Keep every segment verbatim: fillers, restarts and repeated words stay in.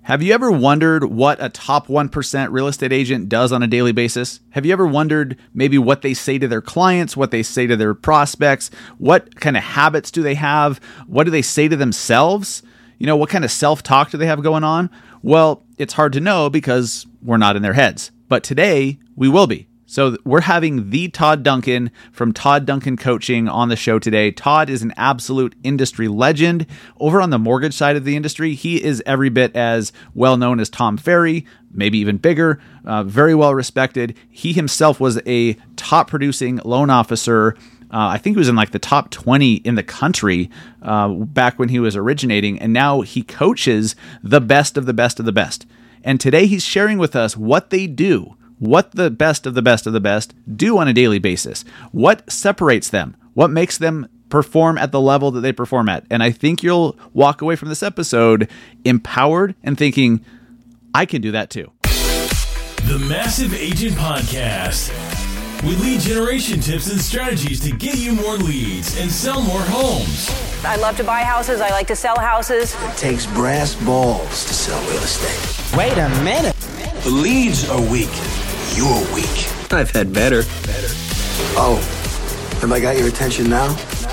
Have you ever wondered what a top one percent real estate agent does on a daily basis? Have you ever wondered maybe what they say to their clients, what they say to their prospects? What kind of habits do they have? What do they say to themselves? You know, what kind of self-talk do they have going on? Well, it's hard to know because we're not in their heads. But today, we will be. So we're having the Todd Duncan from Todd Duncan Coaching on the show today. Todd is an absolute industry legend. Over on the mortgage side of the industry, he is every bit as well known as Tom Ferry, maybe even bigger, uh, very well respected. He himself was a top producing loan officer. Uh, I think he was in like the top twenty in the country uh, back when he was originating. And now he coaches the best of the best of the best. And today he's sharing with us what they do. What the best of the best of the best do on a daily basis. What separates them? What makes them perform at the level that they perform at? And I think you'll walk away from this episode empowered and thinking, I can do that too. The Massive Agent Podcast. With lead generation tips and strategies to get you more leads and sell more homes. I love to buy houses. I like to sell houses. It takes brass balls to sell real estate. Wait a minute. The leads are weak. You're weak. I've had better. Better. Oh, have I got your attention now?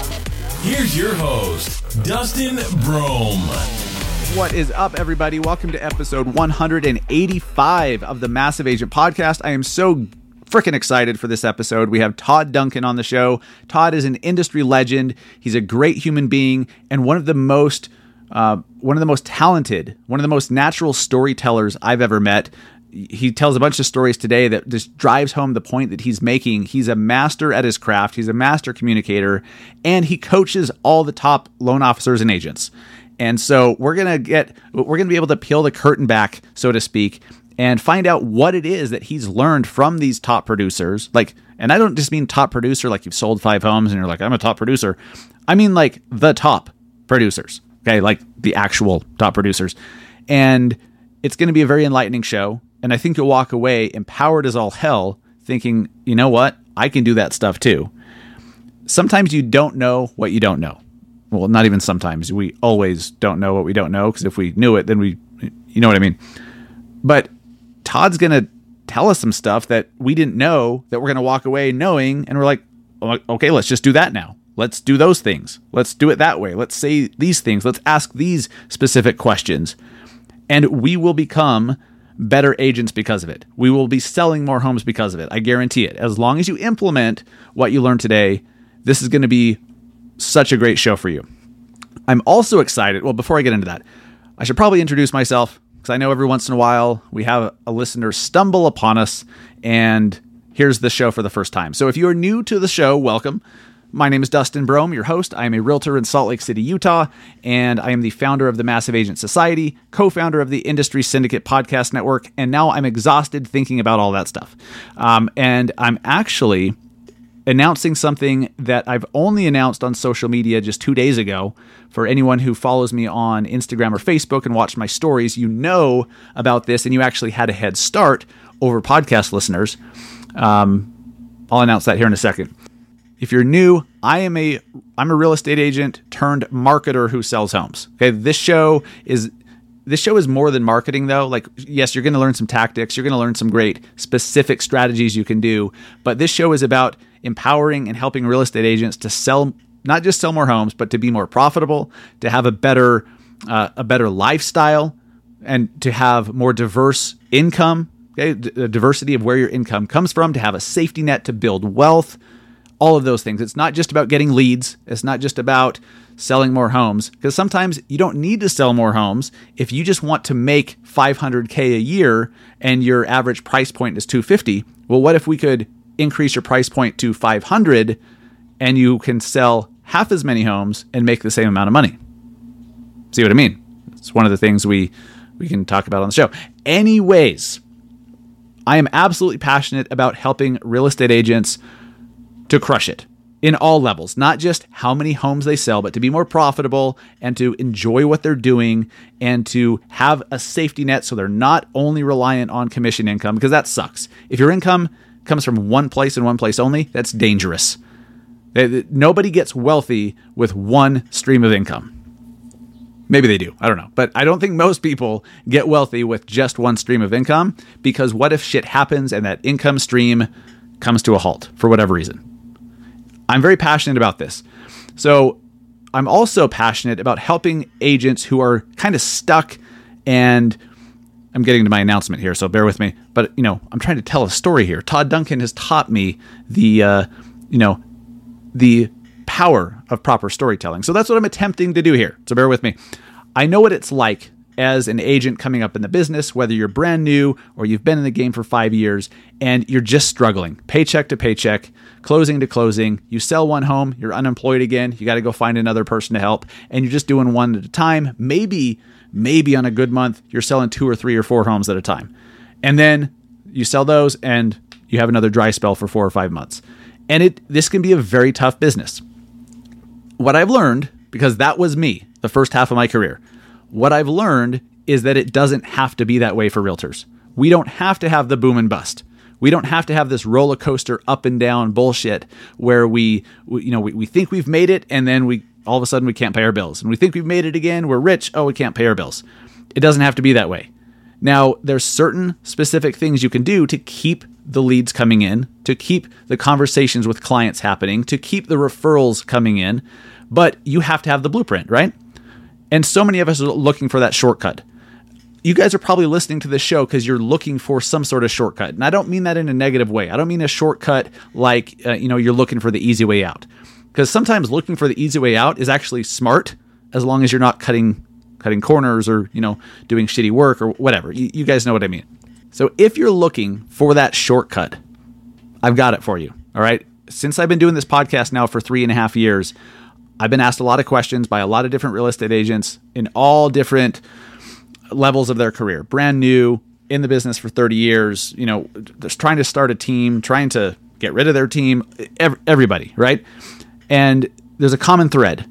Here's your host, Dustin Brome. What is up, everybody? Welcome to episode one eighty-five of the Massive Agent Podcast. I am so freaking excited for this episode. We have Todd Duncan on the show. Todd is an industry legend. He's a great human being and one of the most uh, one of the most talented, one of the most natural storytellers I've ever met. He tells a bunch of stories today that just drives home the point that he's making. He's a master at his craft. He's a master communicator, and he coaches all the top loan officers and agents. And so we're going to get, we're going to be able to peel the curtain back, so to speak, and find out what it is that he's learned from these top producers. Like, and I don't just mean top producer, like you've sold five homes and you're like, I'm a top producer. I mean like the top producers, okay? Like the actual top producers. And it's going to be a very enlightening show. And I think you'll walk away empowered as all hell thinking, you know what? I can do that stuff too. Sometimes you don't know what you don't know. Well, not even sometimes. We always don't know what we don't know, because if we knew it, then we, you know what I mean? But Todd's going to tell us some stuff that we didn't know that we're going to walk away knowing. And we're like, okay, let's just do that now. Let's do those things. Let's do it that way. Let's say these things. Let's ask these specific questions. And we will become better agents because of it. We will be selling more homes because of it. I guarantee it. As long as you implement what you learned today, this is going to be such a great show for you. I'm also excited. Well, before I get into that, I should probably introduce myself, because I know every once in a while we have a listener stumble upon us and here's the show for the first time. So if you are new to the show, welcome. My name is Dustin Brome, your host. I am a realtor in Salt Lake City, Utah, and I am the founder of the Massive Agent Society, co-founder of the Industry Syndicate Podcast Network, and now I'm exhausted thinking about all that stuff. Um, and I'm actually announcing something that I've only announced on social media just two days ago. For anyone who follows me on Instagram or Facebook and watched my stories, you know about this, and you actually had a head start over podcast listeners. Um, I'll announce that here in a second. If you're new, I am a I'm a real estate agent turned marketer who sells homes. Okay, this show is this show is more than marketing, though. Like, yes, you're going to learn some tactics, you're going to learn some great specific strategies you can do, but this show is about empowering and helping real estate agents to sell, not just sell more homes, but to be more profitable, to have a better uh, a better lifestyle, and to have more diverse income. Okay, the diversity of where your income comes from, to have a safety net to build wealth. All of those things. It's not just about getting leads. It's not just about selling more homes, because sometimes you don't need to sell more homes. If you just want to make five hundred K a year and your average price point is two hundred fifty, well, what if we could increase your price point to five hundred and you can sell half as many homes and make the same amount of money? See what I mean? It's one of the things we, we can talk about on the show. Anyways, I am absolutely passionate about helping real estate agents to crush it in all levels, not just how many homes they sell, but to be more profitable and to enjoy what they're doing and to have a safety net so they're not only reliant on commission income, because that sucks. If your income comes from one place and one place only, that's dangerous. Nobody gets wealthy with one stream of income. Maybe they do. I don't know. But I don't think most people get wealthy with just one stream of income, because what if shit happens and that income stream comes to a halt for whatever reason? I'm very passionate about this. So I'm also passionate about helping agents who are kind of stuck, and I'm getting to my announcement here, so bear with me. But, you know, I'm trying to tell a story here. Todd Duncan has taught me the, uh, you know, the power of proper storytelling. So that's what I'm attempting to do here. So bear with me. I know what it's like as an agent coming up in the business, whether you're brand new or you've been in the game for five years and you're just struggling, paycheck to paycheck, closing to closing. You sell one home, you're unemployed again. You got to go find another person to help, and you're just doing one at a time. Maybe, maybe on a good month, you're selling two or three or four homes at a time. And then you sell those and you have another dry spell for four or five months. And it this can be a very tough business. What I've learned, because that was me the first half of my career, what I've learned is that it doesn't have to be that way for realtors. We don't have to have the boom and bust. We don't have to have this roller coaster up and down bullshit where we, we you know, we, we think we've made it and then we all of a sudden we can't pay our bills. And we think we've made it again, we're rich, oh, we can't pay our bills. It doesn't have to be that way. Now, there's certain specific things you can do to keep the leads coming in, to keep the conversations with clients happening, to keep the referrals coming in, but you have to have the blueprint, right? And so many of us are looking for that shortcut. You guys are probably listening to this show because you're looking for some sort of shortcut. And I don't mean that in a negative way. I don't mean a shortcut like, uh, you know, you're looking for the easy way out. Because sometimes looking for the easy way out is actually smart, as long as you're not cutting cutting corners or, you know, doing shitty work or whatever. You, you guys know what I mean. So if you're looking for that shortcut, I've got it for you. All right. Since I've been doing this podcast now for three and a half years, I've been asked a lot of questions by a lot of different real estate agents in all different levels of their career. Brand new, in the business for thirty years, you know, just trying to start a team, trying to get rid of their team, everybody, right? And there's a common thread.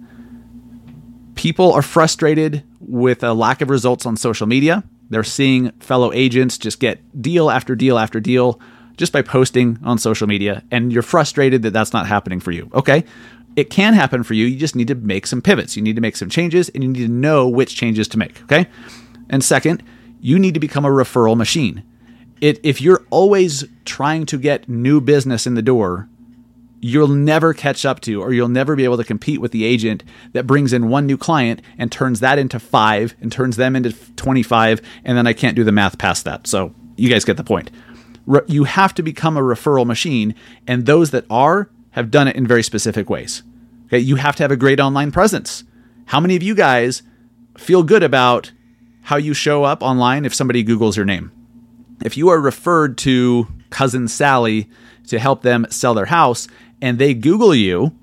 People are frustrated with a lack of results on social media. They're seeing fellow agents just get deal after deal after deal just by posting on social media, and you're frustrated that that's not happening for you. Okay. It can happen for you. You just need to make some pivots. You need to make some changes, and you need to know which changes to make. Okay. And second, you need to become a referral machine. It, if you're always trying to get new business in the door, you'll never catch up to, or you'll never be able to compete with the agent that brings in one new client and turns that into five and turns them into twenty-five. And then I can't do the math past that. So you guys get the point. Re- you have to become a referral machine. And those that are have done it in very specific ways. Okay. You have to have a great online presence. How many of you guys feel good about how you show up online if somebody Googles your name? If you are referred to cousin Sally to help them sell their house and they Google you,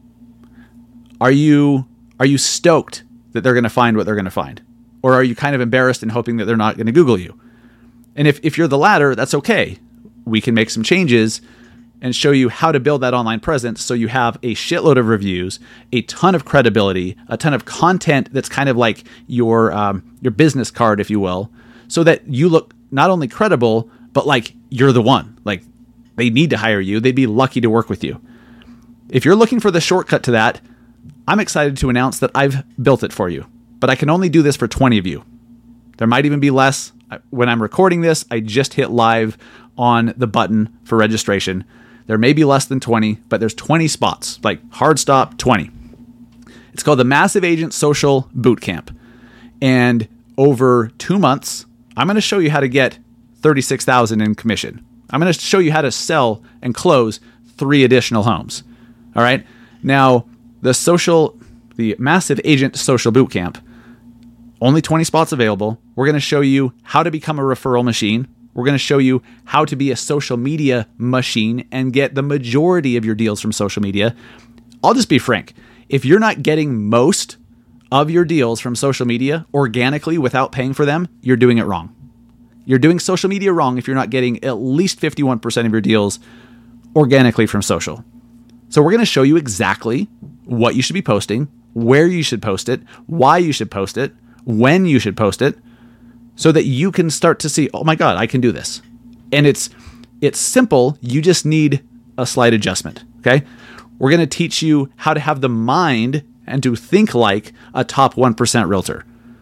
are you are you stoked that they're going to find what they're going to find? Or are you kind of embarrassed and hoping that they're not going to Google you? And if, if you're the latter, that's okay. We can make some changes and show you how to build that online presence so you have a shitload of reviews, a ton of credibility, a ton of content that's kind of like your um, your business card, if you will, so that you look not only credible, but like you're the one. Like they need to hire you. They'd be lucky to work with you. If you're looking for the shortcut to that, I'm excited to announce that I've built it for you. But I can only do this for twenty of you. There might even be less. When I'm recording this, I just hit live on the button for registration. There may be less than twenty, but there's twenty spots, like hard stop twenty. It's called the Massive Agent Social Bootcamp. And over two months, I'm going to show you how to get thirty-six thousand dollars in commission. I'm going to show you how to sell and close three additional homes. All right. Now, the social, the Massive Agent Social Bootcamp, only twenty spots available. We're going to show you how to become a referral machine. We're going to show you how to be a social media machine and get the majority of your deals from social media. I'll just be frank. If you're not getting most of your deals from social media organically without paying for them, you're doing it wrong. You're doing social media wrong if you're not getting at least fifty-one percent of your deals organically from social. So we're going to show you exactly what you should be posting, where you should post it, why you should post it, when you should post it, so that you can start to see, oh my God, I can do this. And it's it's simple. You just need a slight adjustment, okay? We're going to teach you how to have the mind and to think like a top one percent realtor.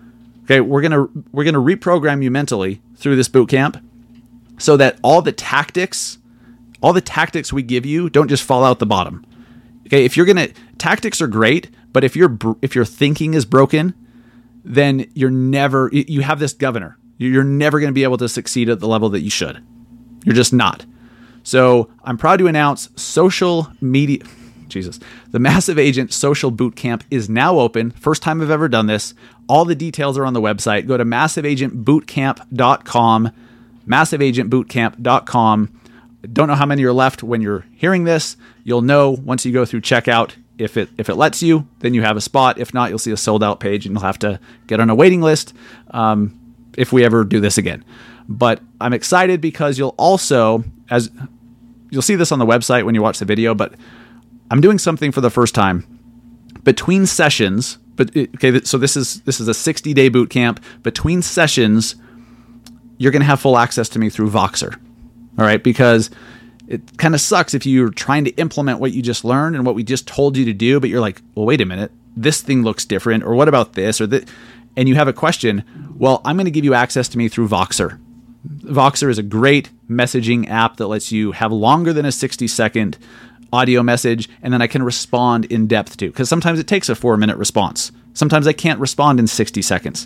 Okay, we're gonna we're gonna reprogram you mentally through this boot camp, so that all the tactics, all the tactics we give you don't just fall out the bottom. Okay, if you're gonna tactics are great, but if your if your thinking is broken, then you're never you have this governor. You're never going to be able to succeed at the level that you should. You're just not. So I'm proud to announce social media. Jesus. The Massive Agent Social Bootcamp is now open. First time I've ever done this. All the details are on the website. Go to massive agent bootcamp dot com. massive agent bootcamp dot com. Don't know how many are left when you're hearing this. You'll know once you go through checkout. If it if it lets you, then you have a spot. If not, you'll see a sold out page and you'll have to get on a waiting list um, if we ever do this again. But I'm excited because you'll also, as you'll see this on the website when you watch the video, but I'm doing something for the first time between sessions. But okay, so this is this is a sixty day boot camp. Between sessions, you're going to have full access to me through Voxer. All right, because it kind of sucks if you're trying to implement what you just learned and what we just told you to do, but you're like, well, wait a minute, this thing looks different, or what about this, or that, and you have a question. Well, I'm going to give you access to me through Voxer. Voxer is a great messaging app that lets you have longer than a sixty second audio message, and then I can respond in depth to, because sometimes it takes a four minute response. Sometimes I can't respond in sixty seconds.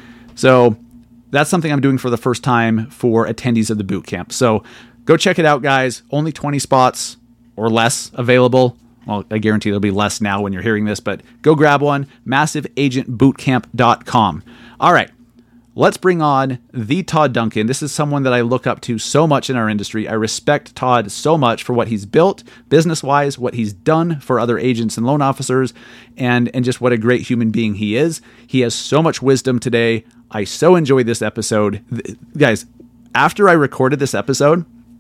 So that's something I'm doing for the first time for attendees of the boot camp. So go check it out, guys. Only twenty spots or less available. Well, I guarantee there'll be less now when you're hearing this, but go grab one. massive agent bootcamp dot com. All right. Let's bring on the Todd Duncan. This is someone that I look up to so much in our industry. I respect Todd so much for what he's built business-wise, what he's done for other agents and loan officers, and, and just what a great human being he is. He has so much wisdom today. I so enjoyed this episode. Guys, after I recorded this episode,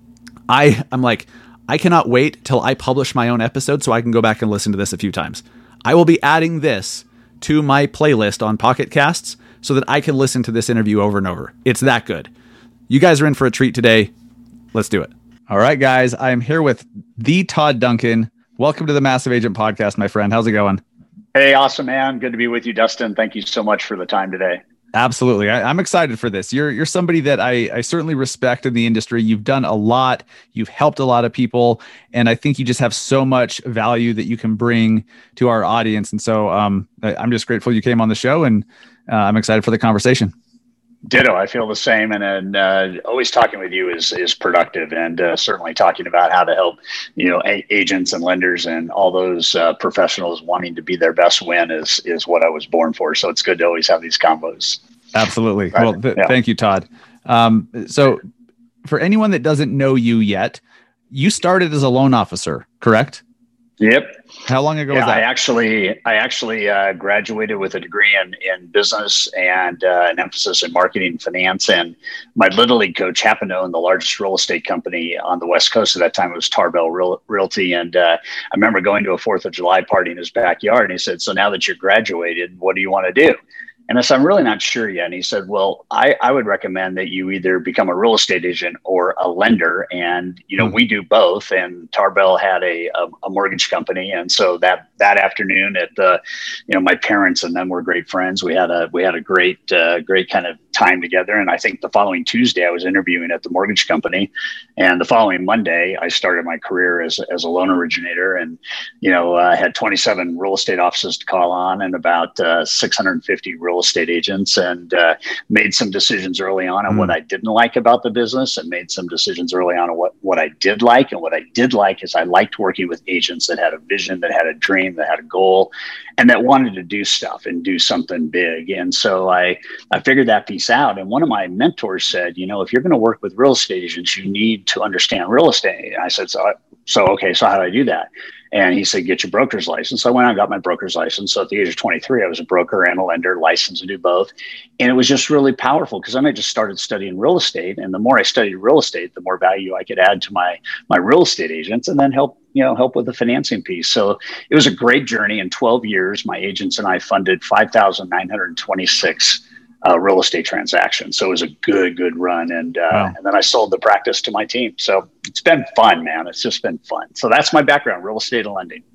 I, I'm like, I cannot wait till I publish my own episode so I can go back and listen to this a few times. I will be adding this to my playlist on Pocket Casts so that I can listen to this interview over and over. It's that good. You guys are in for a treat today. Let's do it. All right, guys. I am here with the Todd Duncan. Welcome to the Massive Agent Podcast, my friend. How's it going? Hey, awesome, man. Good to be with you, Dustin. Thank you so much for the time today. Absolutely. I, I'm excited for this. You're you're somebody that I, I certainly respect in the industry. You've done a lot. You've helped a lot of people. And I think you just have so much value that you can bring to our audience. And so um, I, I'm just grateful you came on the show, and uh, I'm excited for the conversation. Ditto. I feel the same. And, and uh, always talking with you is is productive, and uh, certainly talking about how to help, you know, a- agents and lenders and all those uh, professionals wanting to be their best win is is what I was born for. So it's good to always have these combos. Absolutely. Right. Well, th- yeah. Thank you, Todd. Um, so for anyone that doesn't know you yet, you started as a loan officer, correct? Yep. How long ago yeah, was that? I actually, I actually uh, graduated with a degree in, in business and uh, an emphasis in marketing and finance. And my Little League coach happened to own the largest real estate company on the West Coast at that time. It was Tarbell Real, Realty. And uh, I remember going to a fourth of July party in his backyard. And he said, so now that you're graduated, what do you want to do? And I said, I'm really not sure yet. And he said, well, I, I would recommend that you either become a real estate agent or a lender. And, you know, mm-hmm. we do both. And Tarbell had a, a, a mortgage company. And so that, that afternoon at the, you know, my parents and them were great friends. We had a, we had a great, uh, great kind of time together. And I think the following Tuesday I was interviewing at the mortgage company, and the following Monday I started my career as, as a loan originator, and, you know, I uh, had twenty-seven real estate offices to call on and about uh, six hundred fifty real estate agents, and uh, made some decisions early on on mm. what I didn't like about the business, and made some decisions early on on what, what I did like. And what I did like is I liked working with agents that had a vision, that had a dream, that had a goal, and that wanted to do stuff and do something big. And so I, I figured that piece out. And one of my mentors said, you know, if you're going to work with real estate agents, you need to understand real estate. And I said, so, so, okay, so how do I do that? And he said, get your broker's license. So I went out and got my broker's license. So at the age of twenty-three, I was a broker and a lender, licensed to do both. And it was just really powerful, because then I just started studying real estate. And the more I studied real estate, the more value I could add to my, my real estate agents, and then help, you know, help with the financing piece. So it was a great journey. In twelve years, my agents and I funded five thousand nine hundred twenty-six Uh, real estate transactions. So it was a good, good run. And, uh, wow. and then I sold the practice to my team. So it's been fun, man. It's just been fun. So that's my background, real estate and lending.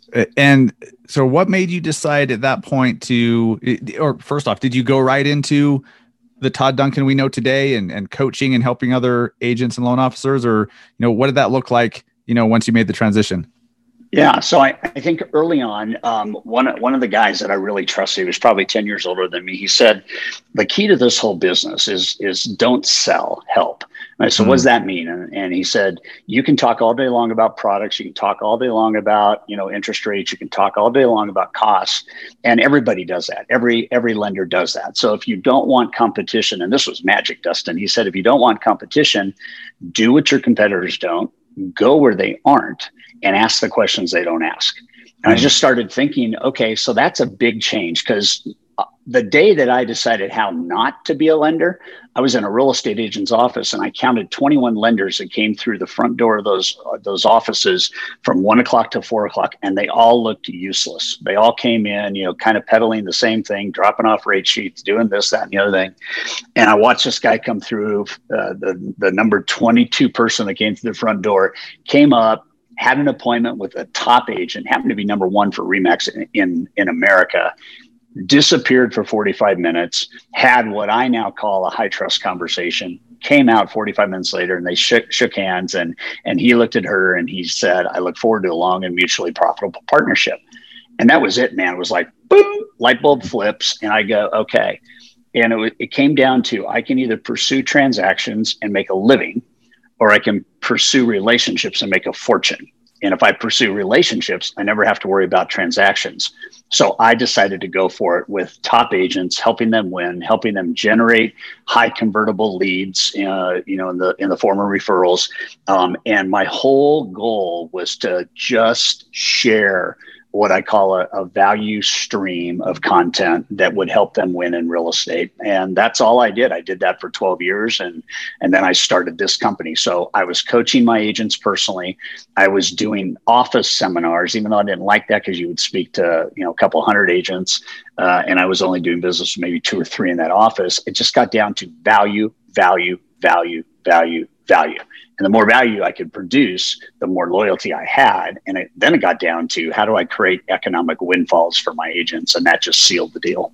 And so what made you decide at that point to, or first off, did you go right into the Todd Duncan we know today and, and coaching and helping other agents and loan officers, or, you know, what did that look like, you know, once you made the transition? Yeah. So I, I think early on, um, one, one of the guys that I really trusted, he was probably ten years older than me. He said, the key to this whole business is, is don't sell, help. And I said, mm. what does that mean? And, and he said, you can talk all day long about products. You can talk all day long about, you know, interest rates. You can talk all day long about costs. And everybody does that. Every, every lender does that. So if you don't want competition, and this was magic, Dustin, he said, if you don't want competition, do what your competitors don't, go where they aren't, and ask the questions they don't ask. And I just started thinking, okay, so that's a big change, because the day that I decided how not to be a lender, I was in a real estate agent's office and I counted twenty-one lenders that came through the front door of those, uh, those offices from one o'clock to four o'clock. And they all looked useless. They all came in, you know, kind of peddling the same thing, dropping off rate sheets, doing this, that, and the other thing. And I watched this guy come through, uh, the, the number twenty-two person that came through the front door, came up, had an appointment with a top agent, happened to be number one for RE/MAX in, in, in America, disappeared for forty-five minutes, had what I now call a high trust conversation, came out forty-five minutes later, and they shook, shook hands, and, and he looked at her and he said, I look forward to a long and mutually profitable partnership. And that was it, man. It was like, boom, light bulb flips. And I go, okay. And it, it came down to, I can either pursue transactions and make a living, or I can pursue relationships and make a fortune. And if I pursue relationships, I never have to worry about transactions. So I decided to go for it with top agents, helping them win, helping them generate high convertible leads, uh, you know, in the in the form of referrals. Um, and my whole goal was to just share what I call a, a value stream of content that would help them win in real estate. And that's all I did. I did that for twelve years. And, and then I started this company. So I was coaching my agents personally. I was doing office seminars, even though I didn't like that, because you would speak to, you know, a couple hundred agents. Uh, and I was only doing business with maybe two or three in that office. It just got down to value, value, value, value, value. And the more value I could produce, the more loyalty I had. And it, then it got down to, how do I create economic windfalls for my agents? And that just sealed the deal.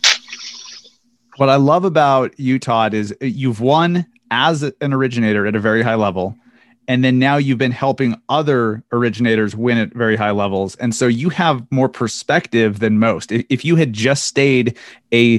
What I love about you, Todd, is you've won as an originator at a very high level. And then now you've been helping other originators win at very high levels. And so you have more perspective than most. If you had just stayed a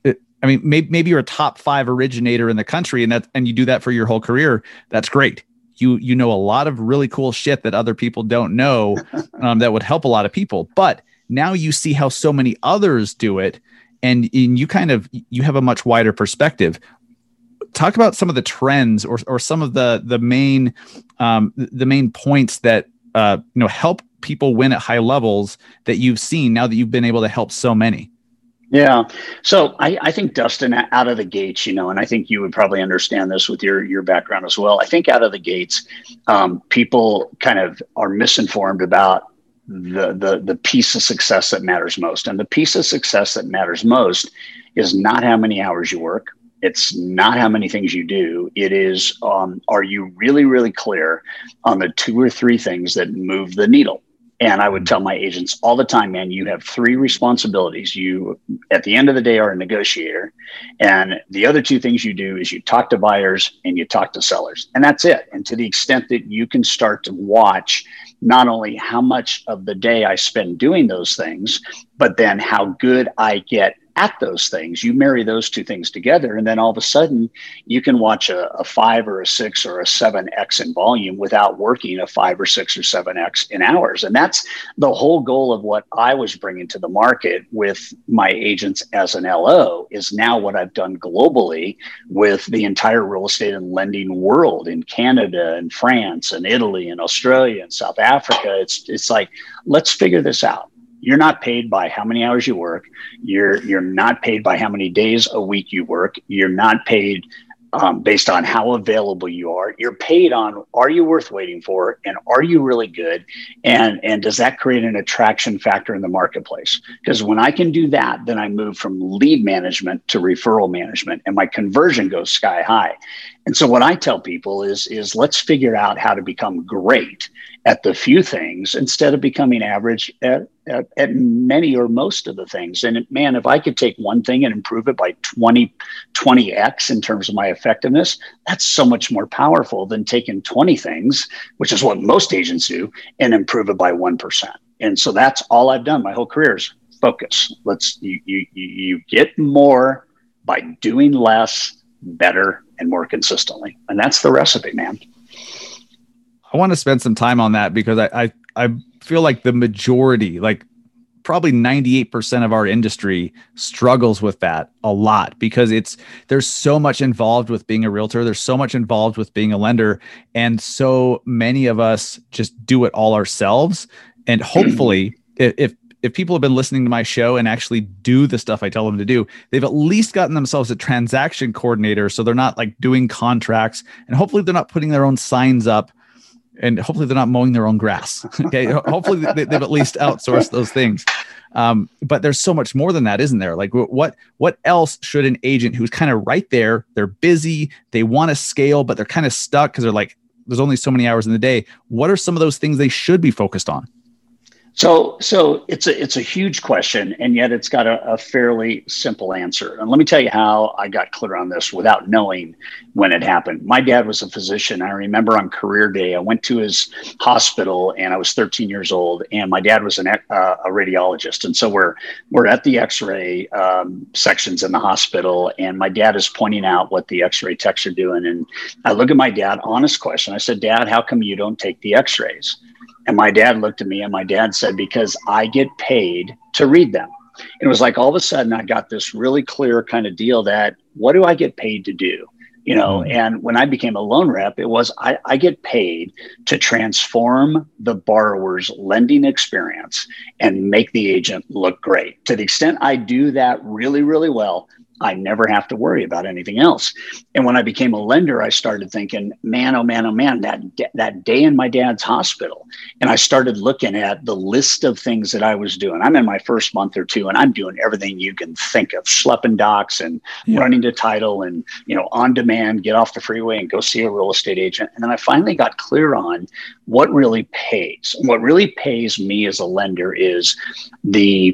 I mean, maybe, maybe you're a top five originator in the country, and that, and you do that for your whole career. That's great. You, you know, a lot of really cool shit that other people don't know, um, that would help a lot of people. But now you see how so many others do it, and, and you kind of, you have a much wider perspective. Talk about some of the trends, or, or some of the, the main, um, the main points that, uh, you know, help people win at high levels that you've seen now that you've been able to help so many. Yeah. So I, I think, Dustin, out of the gates, you know, and I think you would probably understand this with your, your background as well. I think out of the gates, um, people kind of are misinformed about the, the, the piece of success that matters most. And the piece of success that matters most is not how many hours you work. It's not how many things you do. It is, um, are you really, really clear on the two or three things that move the needle? And I would tell my agents all the time, man, you have three responsibilities. You, at the end of the day, are a negotiator. And the other two things you do is you talk to buyers and you talk to sellers. And that's it. And to the extent that you can start to watch not only how much of the day I spend doing those things, but then how good I get at those things, you marry those two things together. And then all of a sudden you can watch a, a five or a six or a seven X in volume without working a five or six or seven X in hours. And that's the whole goal of what I was bringing to the market with my agents as an L O, is now what I've done globally with the entire real estate and lending world in Canada and France and Italy and Australia and South Africa. It's, it's like, let's figure this out. You're not paid by how many hours you work. You're you're not paid by how many days a week you work. You're not paid um, based on how available you are. You're paid on, are you worth waiting for? And are you really good? And, and does that create an attraction factor in the marketplace? Because when I can do that, then I move from lead management to referral management, and my conversion goes sky high. And so what I tell people is, is let's figure out how to become great. at the few things instead of becoming average at, at, at many or most of the things. And man, if I could take one thing and improve it by twenty, twenty X in terms of my effectiveness, that's so much more powerful than taking twenty things, which is what most agents do, and improve it by one percent. And so that's all I've done my whole career is focus. Let's, you, you, you get more by doing less, better, and more consistently. And that's the recipe, man. I want to spend some time on that because I, I, I feel like the majority, like probably ninety-eight percent of our industry struggles with that a lot because it's, there's so much involved with being a realtor. There's so much involved with being a lender. And so many of us just do it all ourselves. And hopefully if, if if people have been listening to my show and actually do the stuff I tell them to do, they've at least gotten themselves a transaction coordinator. So they're not like doing contracts, and hopefully they're not putting their own signs up, and hopefully they're not mowing their own grass. Okay. Hopefully they, they've at least outsourced those things. Um, but there's so much more than that, isn't there? Like what, what else should an agent who's kind of right there, they're busy, they want to scale, but they're kind of stuck because they're like, there's only so many hours in the day. What are some of those things they should be focused on? So, so it's a it's a huge question, and yet it's got a, a fairly simple answer. And let me tell you how I got clear on this without knowing when it happened. My dad was a physician. I remember on career day, I went to his hospital, and I was thirteen years old, and my dad was an, uh, a radiologist. And so we're we're at the X-ray um, sections in the hospital, and my dad is pointing out what the X-ray techs are doing. And I look at my dad, honest question. I said, "Dad, how come you don't take the X-rays?" And my dad looked at me and my dad said, "Because I get paid to read them." And it was like all of a sudden I got this really clear kind of deal that what do I get paid to do? You know, mm-hmm. And when I became a loan rep, it was I, I get paid to transform the borrower's lending experience and make the agent look great. To the extent I do that really, really well, I never have to worry about anything else. And when I became a lender, I started thinking, man, oh man, oh man, that, that day in my dad's hospital. And I started looking at the list of things that I was doing. I'm in my first month or two, and I'm doing everything you can think of, schlepping docs and yeah. running to title and, you know, on demand, get off the freeway and go see a real estate agent. And then I finally got clear on what really pays. What really pays me as a lender is the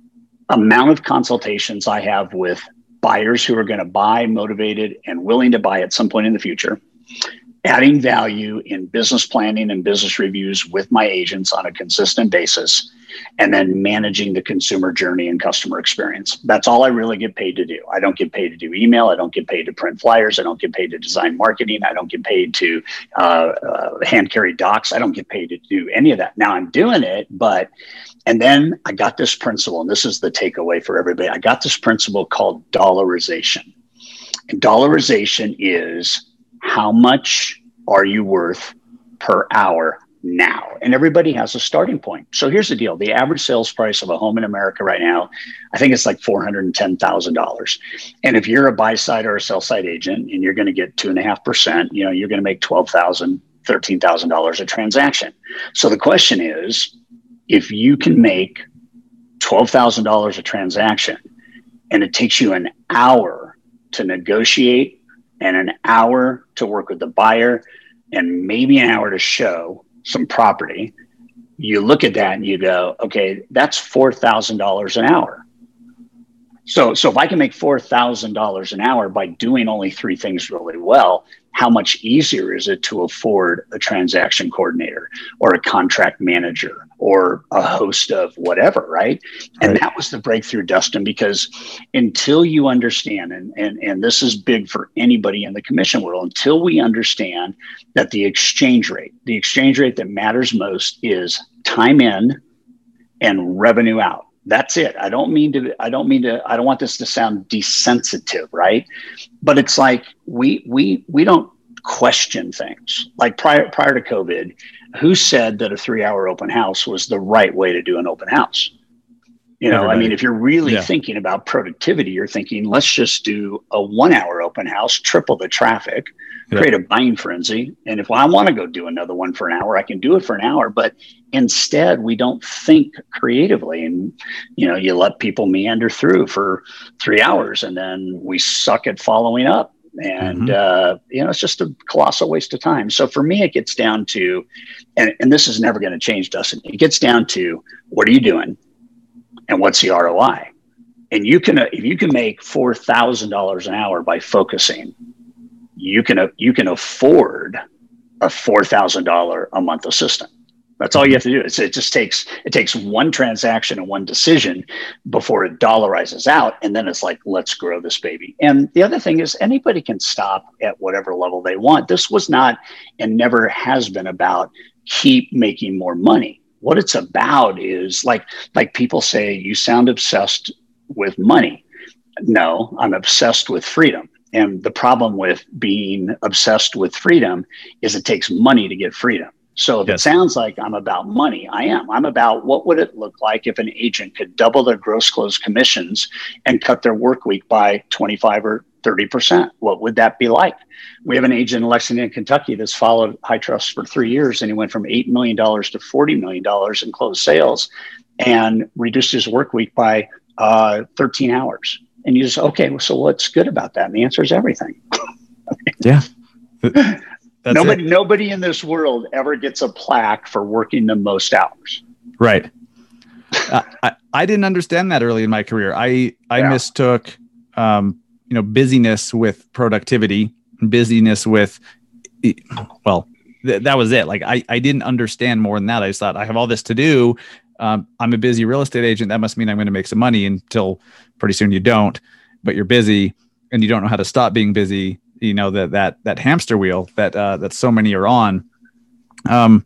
amount of consultations I have with buyers who are going to buy, motivated, and willing to buy at some point in the future, adding value in business planning and business reviews with my agents on a consistent basis, and then managing the consumer journey and customer experience. That's all I really get paid to do. I don't get paid to do email. I don't get paid to print flyers. I don't get paid to design marketing. I don't get paid to uh, uh, hand carry docs. I don't get paid to do any of that. Now I'm doing it, but And then I got this principle, and this is the takeaway for everybody. I got this principle called dollarization. And dollarization is how much are you worth per hour now? And everybody has a starting point. So here's the deal. The average sales price of a home in America right now, I think it's like four hundred ten thousand dollars. And if you're a buy side or a sell side agent and you're going to get two and a half percent, you know, you're going to make twelve thousand dollars, thirteen thousand dollars a transaction. So the question is, if you can make twelve thousand dollars a transaction and it takes you an hour to negotiate and an hour to work with the buyer and maybe an hour to show some property, you look at that and you go, okay, that's four thousand dollars an hour. So, so if I can make four thousand dollars an hour by doing only three things really well, how much easier is it to afford a transaction coordinator or a contract manager or a host of whatever, right? And right. That was the breakthrough, Dustin, because until you understand, and, and, and this is big for anybody in the commission world, until we understand that the exchange rate, the exchange rate that matters most is time in and revenue out. That's it. I don't mean to, I don't mean to, I don't want this to sound desensitive, right? But it's like, we, we, we don't question things. Like prior, prior to COVID, who said that a three hour open house was the right way to do an open house? You know, Everybody. I mean, if you're really yeah. thinking about productivity, you're thinking, let's just do a one hour open house, triple the traffic, yeah. create a buying frenzy. And if I want to go do another one for an hour, I can do it for an hour. But instead, we don't think creatively. And, you know, you let people meander through for three hours and then we suck at following up. And, Mm-hmm. uh, you know, it's just a colossal waste of time. So for me, it gets down to, and, and this is never going to change, Dustin. It gets down to, what are you doing and what's the R O I? And you can, uh, if you can make four thousand dollars an hour by focusing, you can, uh, you can afford a four thousand dollars a month assistant. That's all you have to do. It's, it just takes, it takes one transaction and one decision before it dollarizes out. And then it's like, let's grow this baby. And the other thing is, anybody can stop at whatever level they want. This was not, and never has been, about keep making more money. What it's about is, like, like people say, you sound obsessed with money. No, I'm obsessed with freedom. And the problem with being obsessed with freedom is it takes money to get freedom. So if yes. it sounds like I'm about money, I am. I'm about, what would it look like if an agent could double their gross closed commissions and cut their work week by twenty-five or thirty percent? What would that be like? We have an agent in Lexington, Kentucky that's followed High Trust for three years, and he went from eight million dollars to forty million dollars in closed sales and reduced his work week by uh, thirteen hours. And you just, okay, so what's good about that? And the answer is everything. Yeah. That's nobody, it. nobody in this world ever gets a plaque for working the most hours. Right. uh, I, I didn't understand that early in my career. I, I yeah. mistook, um, you know, busyness with productivity, busyness with, well, th- that was it. Like, I, I didn't understand more than that. I just thought, I have all this to do. Um, I'm a busy real estate agent. That must mean I'm going to make some money, until pretty soon you don't, but you're busy and you don't know how to stop being busy. You know, that, that, that hamster wheel that, uh, that so many are on. Um,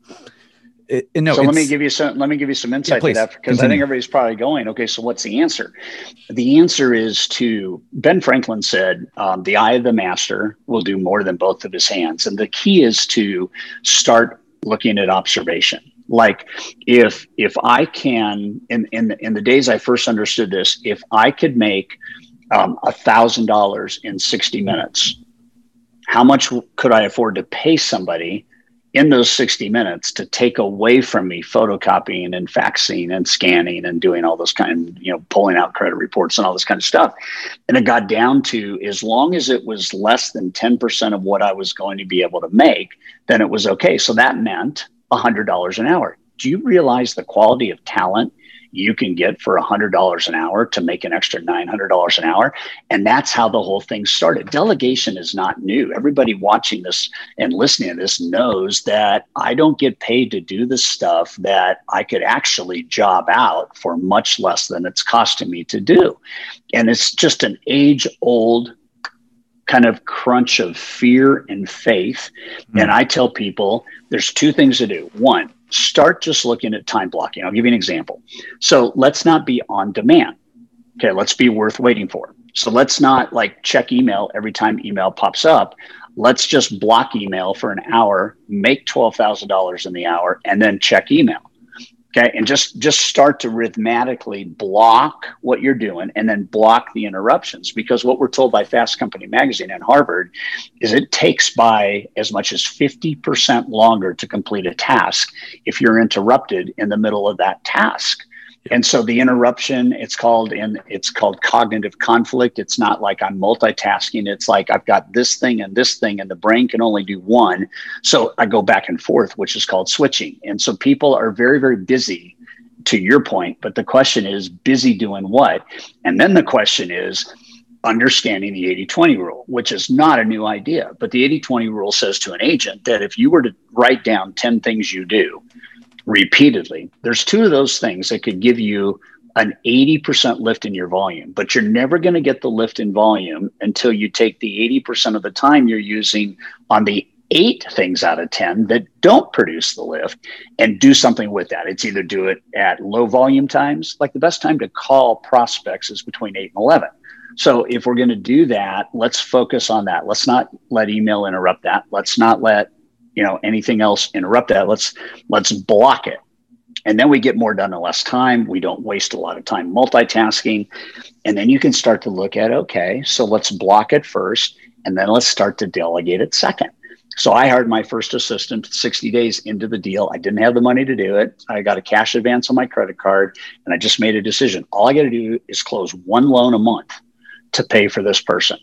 it, you know, so let me give you some, let me give you some insight yeah, to that, because Continue. I think everybody's probably going, okay, so what's the answer? The answer is to, Ben Franklin said, um, the eye of the master will do more than both of his hands. And the key is to start looking at observation. Like, if, if I can, in, in the, in the days I first understood this, if I could make um, a thousand dollars in sixty minutes, how much could I afford to pay somebody in those sixty minutes to take away from me photocopying and faxing and scanning and doing all those kind of, you know, pulling out credit reports and all this kind of stuff? And it got down to, as long as it was less than ten percent of what I was going to be able to make, then it was okay. So that meant one hundred dollars an hour. Do you realize the quality of talent you can get for one hundred dollars an hour to make an extra nine hundred dollars an hour? And that's how the whole thing started. Delegation is not new. Everybody watching this and listening to this knows that I don't get paid to do the stuff that I could actually job out for much less than it's costing me to do. And it's just an age-old kind of crunch of fear and faith. Mm. And I tell people there's two things to do. One, start just looking at time blocking. I'll give you an example. So let's not be on demand. Okay, let's be worth waiting for. So let's not like check email every time email pops up. Let's just block email for an hour, make twelve thousand dollars in the hour, and then check email. Okay, and just, just start to rhythmically block what you're doing, and then block the interruptions. Because what we're told by Fast Company Magazine and Harvard is it takes by as much as fifty percent longer to complete a task if you're interrupted in the middle of that task. And so the interruption, it's called in, it's called cognitive conflict. It's not like I'm multitasking. It's like I've got this thing and this thing, and the brain can only do one. So I go back and forth, which is called switching. And so people are very, very busy, to your point. But the question is, busy doing what? And then the question is understanding the eighty twenty rule, which is not a new idea. But the eighty twenty rule says to an agent that if you were to write down ten things you do repeatedly, there's two of those things that could give you an eighty percent lift in your volume, but you're never going to get the lift in volume until you take the eighty percent of the time you're using on the eight things out of ten that don't produce the lift and do something with that. It's either do it at low volume times, like the best time to call prospects is between eight and eleven. So if we're going to do that, let's focus on that. Let's not let email interrupt that. Let's not let you know, anything else interrupt that. Let's, let's block it. And then we get more done in less time. We don't waste a lot of time multitasking. And then you can start to look at, okay, so let's block it first, and then let's start to delegate it second. So I hired my first assistant sixty days into the deal. I didn't have the money to do it. I got a cash advance on my credit card, and I just made a decision. All I got to do is close one loan a month to pay for this person.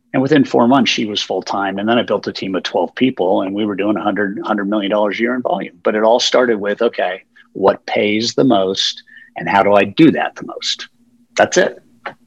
And within four months, she was full time. And then I built a team of twelve people, and we were doing one hundred, one hundred million dollars a year in volume. But it all started with, okay, what pays the most and how do I do that the most? That's it.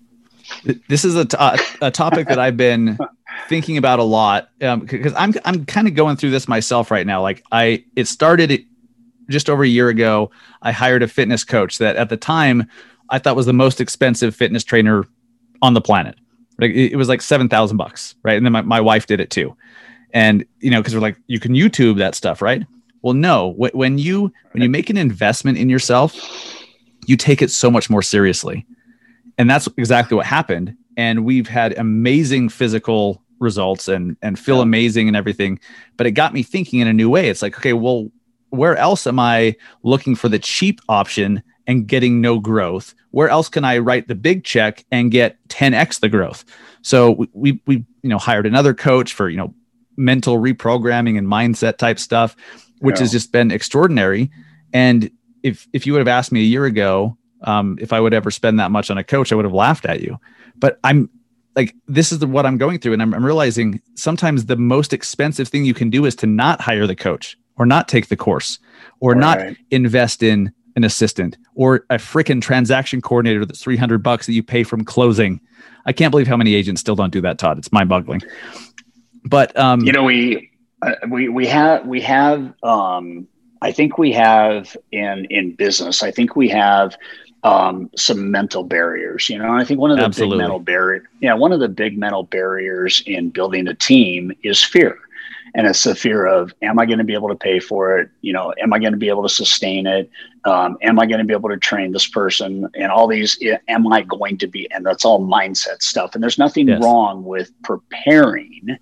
This is a, t- a topic that I've been thinking about a lot, because um, I'm I'm kind of going through this myself right now. Like I, it started just over a year ago. I hired a fitness coach that at the time I thought was the most expensive fitness trainer on the planet. Like it, it was like seven thousand bucks, right? And then my, my wife did it too, and you know, because we're like, you can YouTube that stuff, right? Well, no. Wh- when you when you make an investment in yourself, you take it so much more seriously. And that's exactly what happened. And we've had amazing physical results and, and feel yeah. amazing and everything. But it got me thinking in a new way. It's like, okay, well, where else am I looking for the cheap option and getting no growth? Where else can I write the big check and get ten X the growth? So we, we, we you know, hired another coach for, you know, mental reprogramming and mindset type stuff, which yeah. has just been extraordinary. And if, if you would have asked me a year ago, Um, if I would ever spend that much on a coach, I would have laughed at you. But I'm like, this is the, what I'm going through. And I'm, I'm realizing sometimes the most expensive thing you can do is to not hire the coach or not take the course or right. not invest in an assistant or a freaking transaction coordinator that's three hundred bucks that you pay from closing. I can't believe how many agents still don't do that, Todd. It's mind boggling. But, um, you know, we, uh, we, we have, we have, um, I think we have in, in business, I think we have, um, some mental barriers, you know, and I think one of the Absolutely. big mental barrier, yeah, one of the big mental barriers in building a team is fear. And it's the fear of, am I going to be able to pay for it? You know, am I going to be able to sustain it? Um, am I going to be able to train this person? And all these, am I going to be, and that's all mindset stuff. And there's nothing yes. wrong with preparing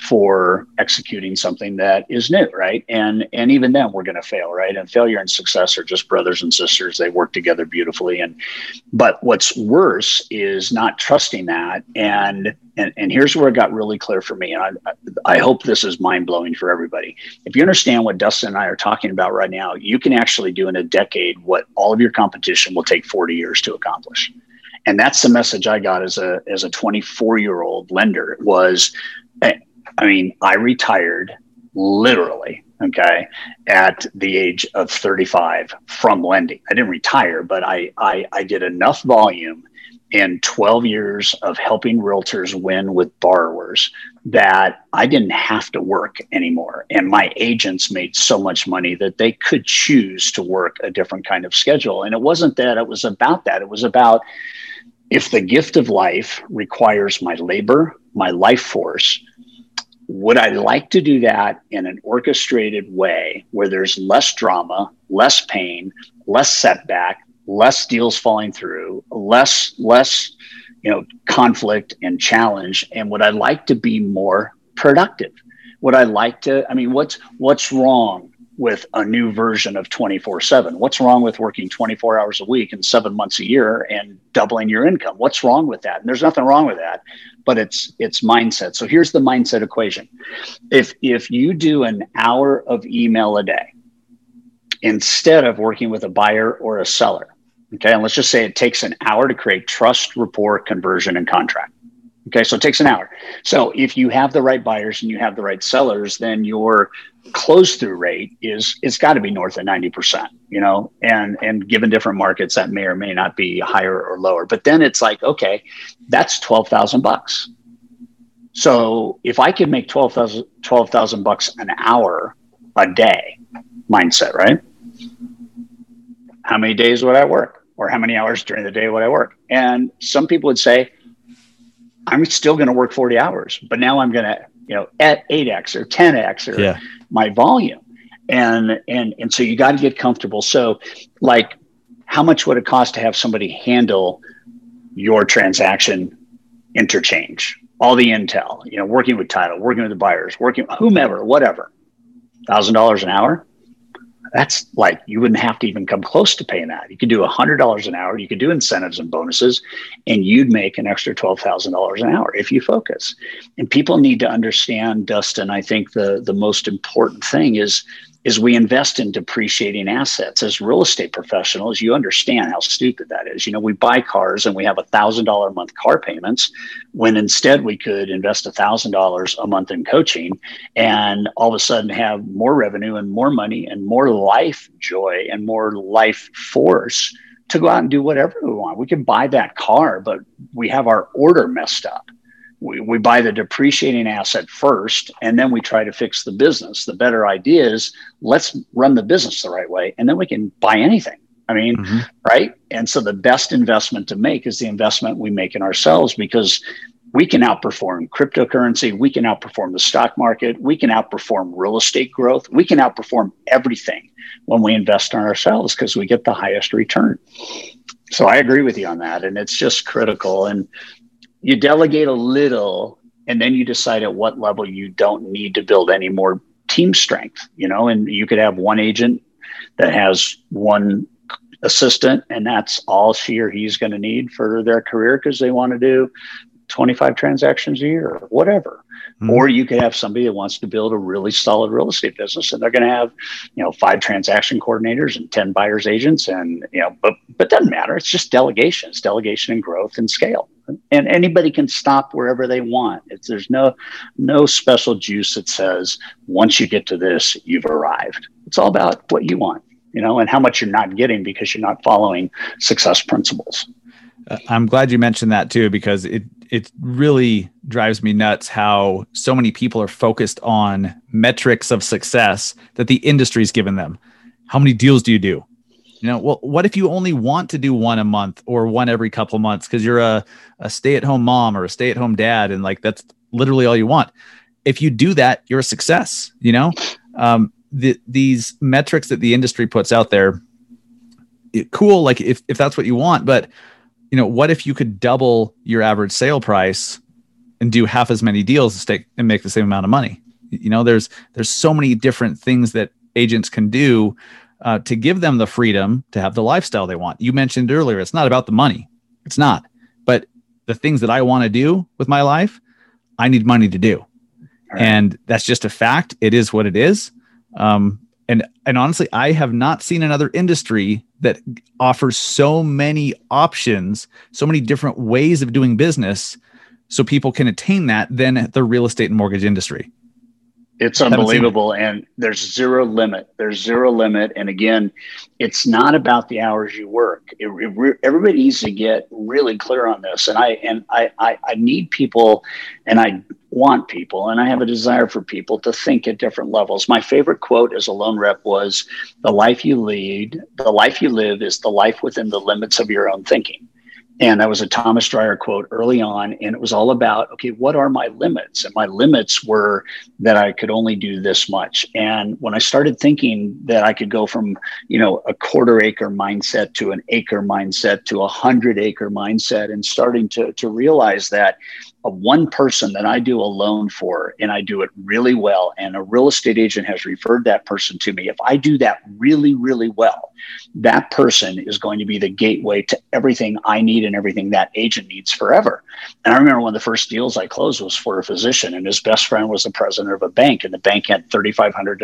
for executing something that is new, right? And and even then we're going to fail, right? And failure and success are just brothers and sisters. They work together beautifully. And but what's worse is not trusting that. And and and here's where it got really clear for me. And I I hope this is mind blowing for everybody. If you understand what Dustin and I are talking about right now, you can actually do in a decade what all of your competition will take forty years to accomplish. And that's the message I got as a as a twenty-four year old lender was, I mean, I retired literally, okay, at the age of thirty-five from lending. I didn't retire, but I, I, I did enough volume in twelve years of helping realtors win with borrowers that I didn't have to work anymore. And my agents made so much money that they could choose to work a different kind of schedule. And it wasn't that it was about that. It was about, if the gift of life requires my labor, my life force, would I like to do that in an orchestrated way where there's less drama, less pain, less setback, less deals falling through, less, less, you know, conflict and challenge? And would I like to be more productive? Would I like to, I mean, what's, what's wrong with a new version of twenty-four seven? What's wrong with working twenty-four hours a week and seven months a year and doubling your income? What's wrong with that? And there's nothing wrong with that, but it's, it's mindset. So here's the mindset equation. If, if you do an hour of email a day, instead of working with a buyer or a seller, okay, and let's just say it takes an hour to create trust, rapport, conversion, and contract. Okay, so it takes an hour. So if you have the right buyers and you have the right sellers, then your close through rate is, it's got to be north of ninety percent, you know, and, and given different markets, that may or may not be higher or lower. But then it's like, okay, that's twelve thousand bucks. So if I could make twelve thousand twelve thousand bucks an hour a day, mindset, right? How many days would I work? Or how many hours during the day would I work? And some people would say, I'm still going to work forty hours, but now I'm going to, you know, at eight X or ten X or yeah. my volume. And, and, and so you got to get comfortable. So like, how much would it cost to have somebody handle your transaction interchange, all the intel, you know, working with title, working with the buyers, working, whomever, whatever, a thousand dollars an hour? That's like, you wouldn't have to even come close to paying that. You could do one hundred dollars an hour. You could do incentives and bonuses, and you'd make an extra twelve thousand dollars an hour if you focus. And people need to understand, Dustin, I think the, the most important thing is, is we invest in depreciating assets. As real estate professionals, you understand how stupid that is. You know, we buy cars and we have one thousand dollars a month car payments, when instead we could invest one thousand dollars a month in coaching and all of a sudden have more revenue and more money and more life joy and more life force to go out and do whatever we want. We can buy that car, but we have our order messed up. We, we buy the depreciating asset first, and then we try to fix the business. The better idea is, let's run the business the right way, and then we can buy anything. I mean, mm-hmm. right? And so the best investment to make is the investment we make in ourselves, because we can outperform cryptocurrency. We can outperform the stock market. We can outperform real estate growth. We can outperform everything when we invest in ourselves, because we get the highest return. So I agree with you on that. And it's just critical. And you delegate a little, and then you decide at what level you don't need to build any more team strength, you know, and you could have one agent that has one assistant, and that's all she or he's going to need for their career, because they want to do twenty-five transactions a year or whatever. Mm-hmm. Or you could have somebody that wants to build a really solid real estate business, and they're going to have, you know, five transaction coordinators and ten buyers agents, and, you know, but, but it doesn't matter. It's just delegation. It's delegation and growth and scale. And anybody can stop wherever they want. It's, there's no, no special juice that says, once you get to this, you've arrived. It's all about what you want, you know, and how much you're not getting because you're not following success principles. Uh, I'm glad you mentioned that too, because it, it really drives me nuts how so many people are focused on metrics of success that the industry's given them. How many deals do you do? You know, well, what if you only want to do one a month or one every couple of months because you're a, a stay-at-home mom or a stay-at-home dad, and like that's literally all you want? If you do that, you're a success. You know, um, the, these metrics that the industry puts out there, it, cool. Like if if that's what you want, but you know, what if you could double your average sale price and do half as many deals and, stay, and make the same amount of money? You know, there's there's so many different things that agents can do Uh, to give them the freedom to have the lifestyle they want. You mentioned earlier, it's not about the money. It's not. But the things that I want to do with my life, I need money to do. Right. And that's just a fact. It is what it is. Um, and, and honestly, I have not seen another industry that offers so many options, so many different ways of doing business so people can attain that than the real estate and mortgage industry. It's unbelievable. And there's zero limit. There's zero limit. And again, it's not about the hours you work. It, it, everybody needs to get really clear on this. And I, and I, I, I need people, and I want people, and I have a desire for people to think at different levels. My favorite quote as a loan rep was, the life you lead, the life you live is the life within the limits of your own thinking. And that was a Thomas Dreyer quote early on. And it was all about, okay, what are my limits? And my limits were that I could only do this much. And when I started thinking that I could go from, you know, a quarter acre mindset to an acre mindset to a hundred acre mindset, and starting to, to realize that a one person that I do a loan for, and I do it really well, and a real estate agent has referred that person to me, if I do that really, really well, that person is going to be the gateway to everything I need and everything that agent needs forever. And I remember one of the first deals I closed was for a physician, and his best friend was the president of a bank, and the bank had thirty-five hundred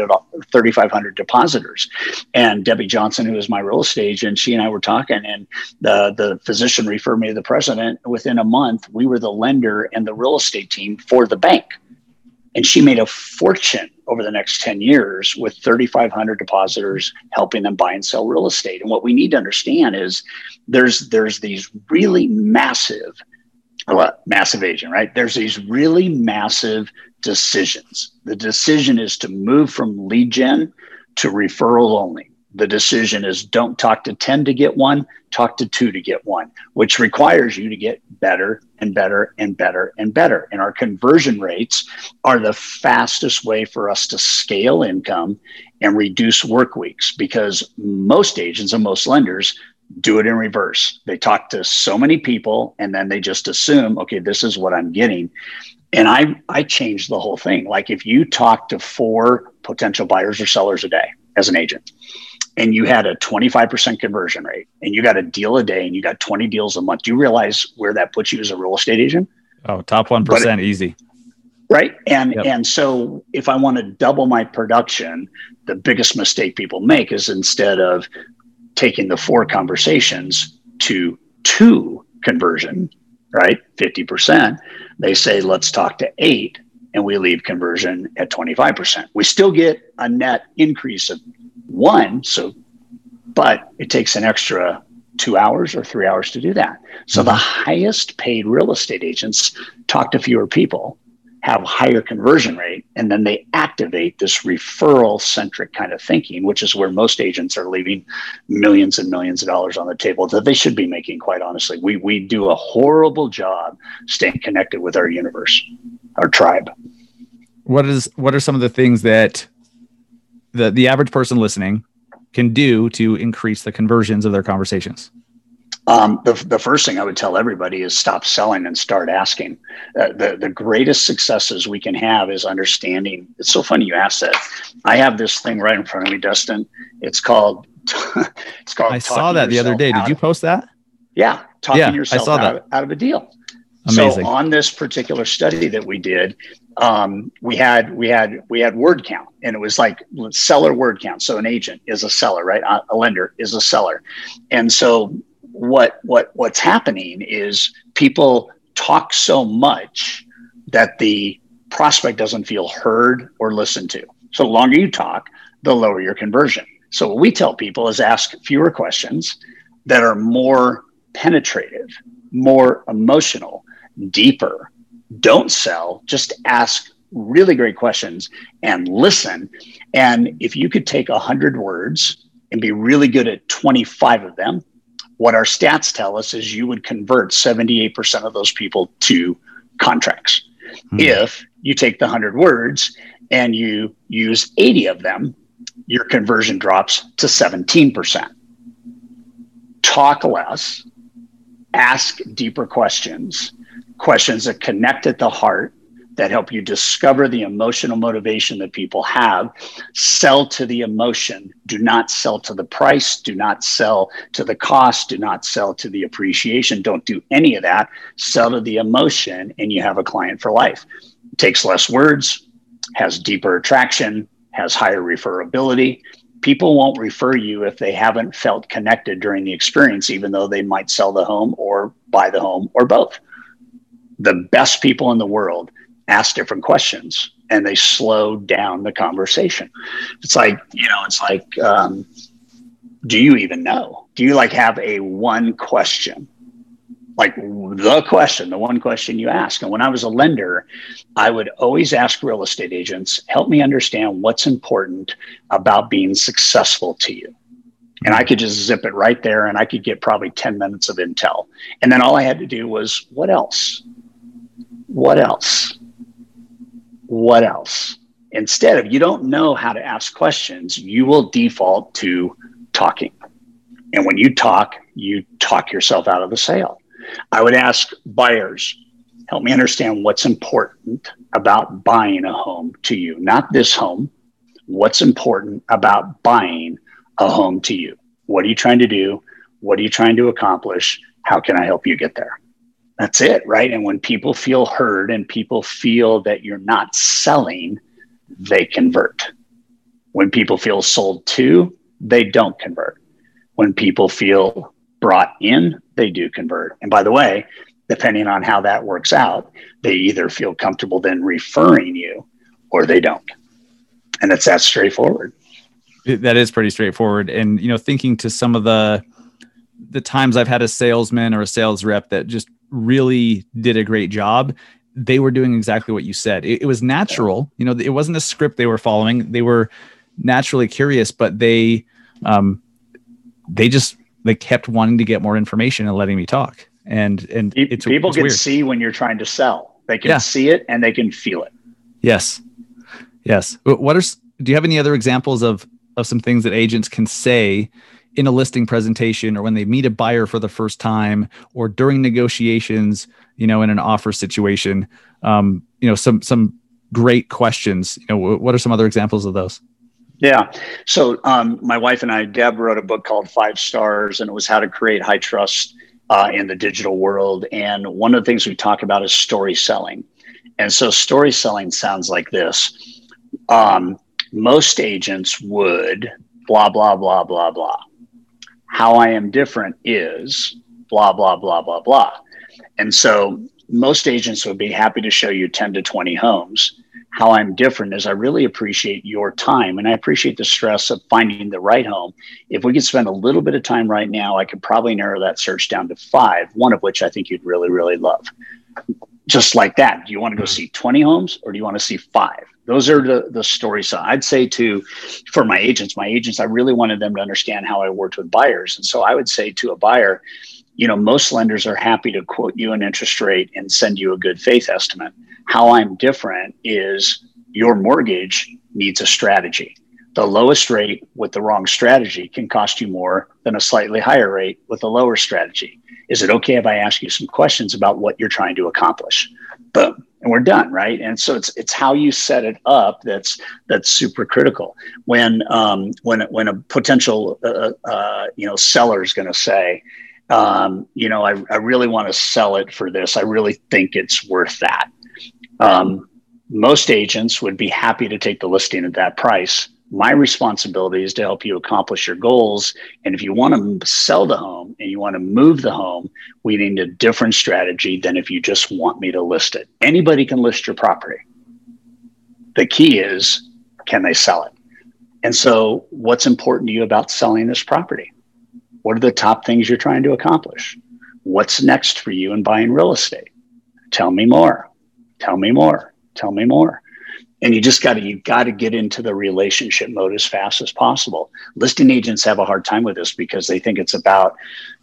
depositors. And Debbie Johnson, who is my real estate agent, she and I were talking, and the, the physician referred me to the president. Within a month, we were the lender and the real estate team for the bank. And she made a fortune over the next ten years with thirty-five hundred depositors, helping them buy and sell real estate. And what we need to understand is there's there's these really massive, well, massive agent, right? There's these really massive decisions. The decision is to move from lead gen to referral only. The decision is don't talk to ten to get one, talk to two to get one, which requires you to get better and better and better and better. And our conversion rates are the fastest way for us to scale income and reduce work weeks, because most agents and most lenders do it in reverse. They talk to so many people and then they just assume, okay, this is what I'm getting. And I, I changed the whole thing. Like if you talk to four potential buyers or sellers a day, as an agent, and you had a twenty-five percent conversion rate, and you got a deal a day, and you got twenty deals a month, do you realize where that puts you as a real estate agent? Oh, top one percent, easy. Right. And, yep. and so if I want to double my production, the biggest mistake people make is instead of taking the four conversations to two conversion, right, fifty percent, they say, let's talk to eight, and we leave conversion at twenty-five percent. We still get a net increase of one. So, but it takes an extra two hours or three hours to do that. So mm-hmm. the highest paid real estate agents talk to fewer people, have higher conversion rate, and then they activate this referral centric kind of thinking, which is where most agents are leaving millions and millions of dollars on the table that they should be making, quite honestly. We we do a horrible job staying connected with our universe, our tribe. What is what are some of the things that the the average person listening can do to increase the conversions of their conversations? Um, the, the first thing I would tell everybody is stop selling and start asking. Uh, the, the greatest successes we can have is understanding. It's so funny you asked that. I have this thing right in front of me, Dustin. It's called, it's called. I saw that the other day. Did you post that? Yeah. Talking yeah, yourself I saw out, that. Of, out of a deal. Amazing. So on this particular study that we did, um, we had, we had, we had word count, and it was like seller word count. So an agent is a seller, right? A lender is a seller. And so what what what's happening is people talk so much that the prospect doesn't feel heard or listened to. So the longer you talk, the lower your conversion. So what we tell people is ask fewer questions that are more penetrative, more emotional, deeper. Don't sell, just ask really great questions and listen. And if you could take a hundred words and be really good at twenty-five of them, what our stats tell us is you would convert seventy-eight percent of those people to contracts. Hmm. If you take the one hundred words and you use eighty of them, your conversion drops to seventeen percent. Talk less, ask deeper questions, questions that connect at the heart, that help you discover the emotional motivation that people have. Sell to the emotion. Do not sell to the price. Do not sell to the cost. Do not sell to the appreciation. Don't do any of that. Sell to the emotion, and you have a client for life. It takes less words, has deeper attraction, has higher referability. People won't refer you if they haven't felt connected during the experience, even though they might sell the home or buy the home or both. The best people in the world ask different questions, and they slow down the conversation. It's like, you know, it's like, um, do you even know? Do you like have a one question, like the question, the one question you ask? And when I was a lender, I would always ask real estate agents, help me understand what's important about being successful to you. And I could just zip it right there, and I could get probably ten minutes of intel. And then all I had to do was, what else? What else? What else? Instead of, you don't know how to ask questions, you will default to talking. And when you talk, you talk yourself out of the sale. I would ask buyers, help me understand what's important about buying a home to you. Not this home. What's important about buying a home to you? What are you trying to do? What are you trying to accomplish? How can I help you get there? That's it, right? And when people feel heard and people feel that you're not selling, they convert. When people feel sold to, they don't convert. When people feel brought in, they do convert. And by the way, depending on how that works out, they either feel comfortable then referring you or they don't. And it's that straightforward. That is pretty straightforward. And, you know, thinking to some of the the times I've had a salesman or a sales rep that just really did a great job, they were doing exactly what you said. It, it was natural. You know, it wasn't a script they were following. They were naturally curious, but they, um, they just, they kept wanting to get more information and letting me talk. And, and it's, people it's can weird. see when you're trying to sell, they can yeah. see it and they can feel it. Yes. Yes. What are, do you have any other examples of, of some things that agents can say in a listing presentation, or when they meet a buyer for the first time, or during negotiations, you know, in an offer situation, um, you know, some, some great questions? You know, what are some other examples of those? Yeah. So um, my wife and I, Deb, wrote a book called Five Stars, and it was how to create high trust uh, in the digital world. And one of the things we talk about is story selling. And so story selling sounds like this. Um, most agents would blah, blah, blah, blah, blah. How I am different is blah, blah, blah, blah, blah. And so most agents would be happy to show you ten to twenty homes. How I'm different is I really appreciate your time, and I appreciate the stress of finding the right home. If we could spend a little bit of time right now, I could probably narrow that search down to five, one of which I think you'd really, really love. Just like that. Do you want to go see twenty homes, or do you want to see five? Those are the, the stories. So I'd say to, for my agents, my agents, I really wanted them to understand how I worked with buyers. And so I would say to a buyer, you know, most lenders are happy to quote you an interest rate and send you a good faith estimate. How I'm different is your mortgage needs a strategy. The lowest rate with the wrong strategy can cost you more than a slightly higher rate with a lower strategy. Is it okay if I ask you some questions about what you're trying to accomplish? Boom. And we're done, right? And so it's it's how you set it up that's that's super critical. When um, when when a potential uh, uh, you know seller is going to say, um, you know, I, I really want to sell it for this. I really think it's worth that. Um, most agents would be happy to take the listing at that price. My responsibility is to help you accomplish your goals. And if you want to sell the home and you want to move the home, we need a different strategy than if you just want me to list it. Anybody can list your property. The key is, can they sell it? And so what's important to you about selling this property? What are the top things you're trying to accomplish? What's next for you in buying real estate? Tell me more. Tell me more. Tell me more. And you just got to, you got to get into the relationship mode as fast as possible. Listing agents have a hard time with this because they think it's about,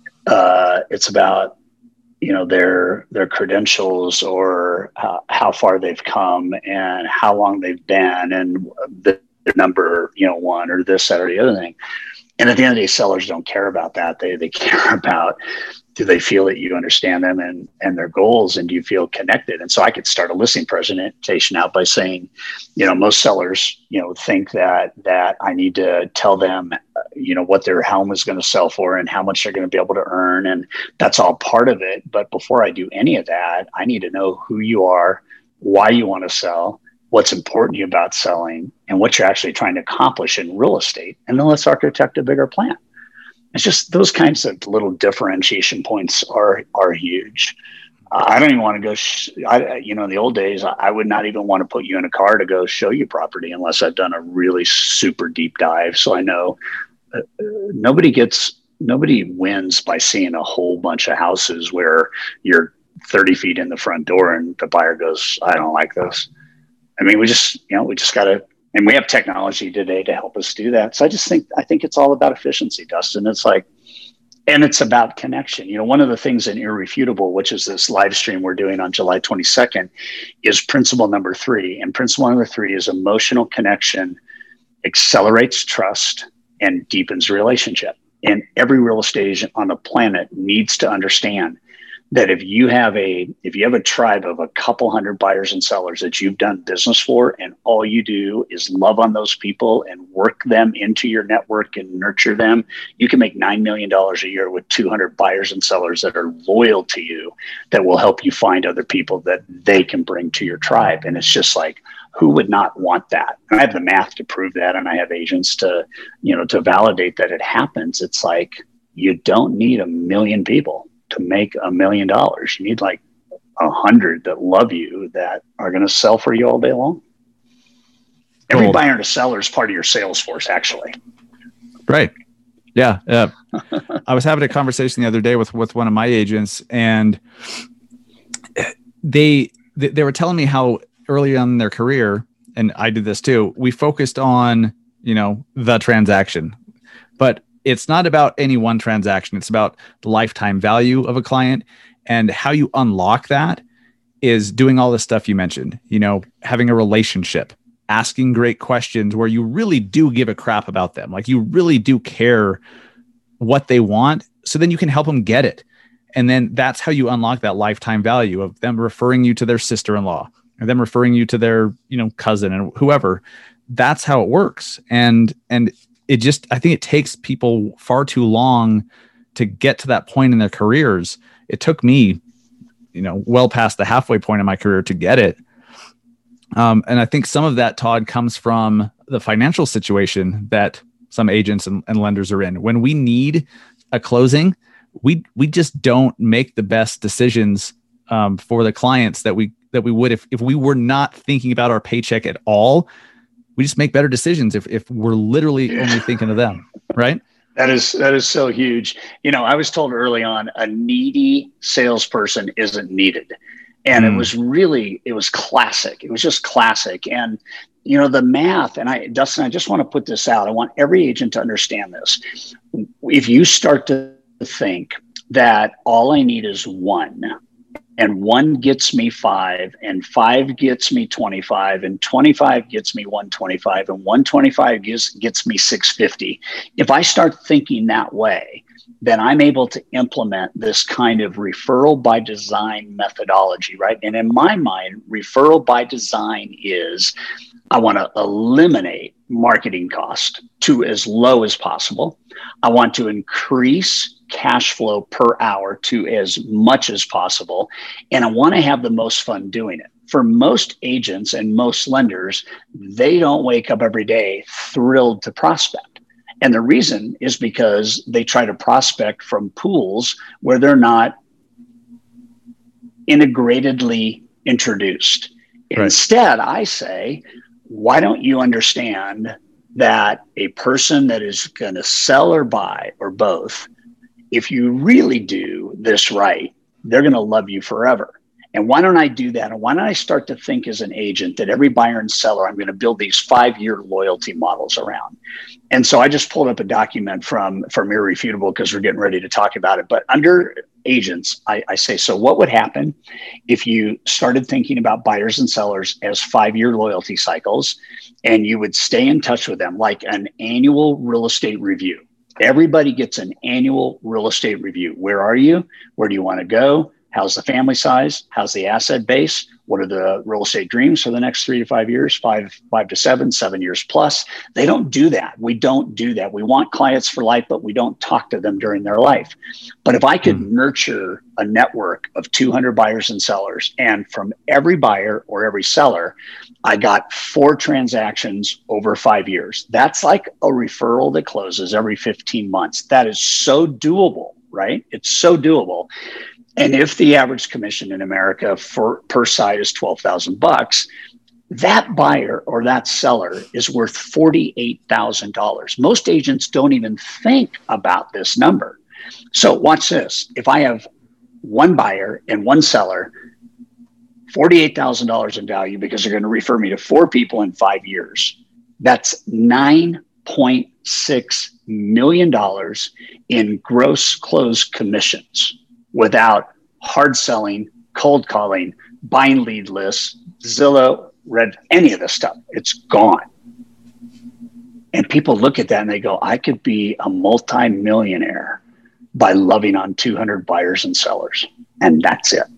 uh, it's about, you know, their, their credentials or uh, how far they've come and how long they've been and the, the number, you know, one or this, that, or the other thing. And at the end of the day, sellers don't care about that. They they care about, do they feel that you understand them and, and their goals, and do you feel connected? And so I could start a listing presentation out by saying, you know, most sellers, you know, think that that I need to tell them, uh, you know, what their home is going to sell for and how much they're going to be able to earn. And that's all part of it. But before I do any of that, I need to know who you are, why you want to sell, what's important to you about selling, and what you're actually trying to accomplish in real estate. And then let's architect a bigger plan. It's just those kinds of little differentiation points are are huge. Uh, I don't even want to go, sh- I, you know, in the old days, I, I would not even want to put you in a car to go show you property unless I've done a really super deep dive. So I know uh, nobody gets, nobody wins by seeing a whole bunch of houses where you're thirty feet in the front door and the buyer goes, I don't like this. I mean, we just, you know, we just got to, and we have technology today to help us do that. So I just think, I think it's all about efficiency, Dustin. It's like, and it's about connection. You know, one of the things in Irrefutable, which is this live stream we're doing on July twenty-second, is principle number three. And principle number three is emotional connection accelerates trust and deepens relationship. And every real estate agent on the planet needs to understand that if you have a if you have a tribe of a couple hundred buyers and sellers that you've done business for, and all you do is love on those people and work them into your network and nurture them, you can make nine million dollars a year with two hundred buyers and sellers that are loyal to you, that will help you find other people that they can bring to your tribe. And it's just like, who would not want that? And I have the math to prove that, and I have agents to, you know, to validate that it happens. It's like, you don't need a million people to make a million dollars. You need like a hundred that love you, that are going to sell for you all day long. Every cool. buyer and a seller is part of your sales force, actually. Right. Yeah. Uh, I was having a conversation the other day with, with one of my agents, and they, they, they were telling me how early on in their career, and I did this too, we focused on, you know, the transaction, but it's not about any one transaction. It's about the lifetime value of a client, and how you unlock that is doing all the stuff you mentioned, you know, having a relationship, asking great questions where you really do give a crap about them. Like, you really do care what they want. So then you can help them get it. And then that's how you unlock that lifetime value of them referring you to their sister-in-law, or them referring you to their, you know, cousin and whoever. that's how it works. And, and it just, I think it takes people far too long to get to that point in their careers. It took me, you know, well past the halfway point in my career to get it. Um, and I think some of that, Todd, comes from the financial situation that some agents and, and lenders are in. When we need a closing, we we just don't make the best decisions um, for the clients that we that we would if if we were not thinking about our paycheck at all. We just make better decisions if if we're literally only thinking of them, right? That is that is so huge. You know, I was told early on a needy salesperson isn't needed. And mm. it was really, it was classic. It was just classic. And, you know, the math, and I, Dustin, I just want to put this out. I want every agent to understand this. If you start to think that all I need is one, and one gets me five, and five gets me twenty-five, and twenty-five gets me one twenty-five, and one twenty-five gets, gets me six fifty. If I start thinking that way, then I'm able to implement this kind of referral by design methodology, right? And in my mind, referral by design is I want to eliminate marketing cost to as low as possible. I want to increase cash flow per hour to as much as possible. And I want to have the most fun doing it. For most agents and most lenders, they don't wake up every day thrilled to prospect. And the reason is because they try to prospect from pools where they're not integratedly introduced. Right. Instead, I say, why don't you understand that a person that is going to sell or buy or both, if you really do this right, they're going to love you forever. And why don't I do that? And why don't I start to think as an agent that every buyer and seller, I'm going to build these five-year loyalty models around. And so I just pulled up a document from, from Irrefutable because we're getting ready to talk about it. But under agents, I, I say, so what would happen if you started thinking about buyers and sellers as five-year loyalty cycles, and you would stay in touch with them like an annual real estate review? Everybody gets an annual real estate review. Where are you? Where do you want to go? How's the family size? How's the asset base? What are the real estate dreams for the next three to five years, five, five to seven, seven years plus? They don't do that. We don't do that. We want clients for life, but we don't talk to them during their life. But if I could mm. nurture a network of two hundred buyers and sellers, and from every buyer or every seller, I got four transactions over five years. That's like a referral that closes every fifteen months. That is so doable, right? It's so doable. And if the average commission in America for per side is twelve thousand bucks, that buyer or that seller is worth forty-eight thousand dollars. Most agents don't even think about this number. So watch this. If I have one buyer and one seller, forty-eight thousand dollars in value because they're going to refer me to four people in five years, that's nine point six million dollars in gross close commissions, without hard selling, cold calling, buying lead lists, Zillow, Red, any of this stuff. It's gone. And people look at that and they go, I could be a multi-millionaire by loving on two hundred buyers and sellers. And that's it.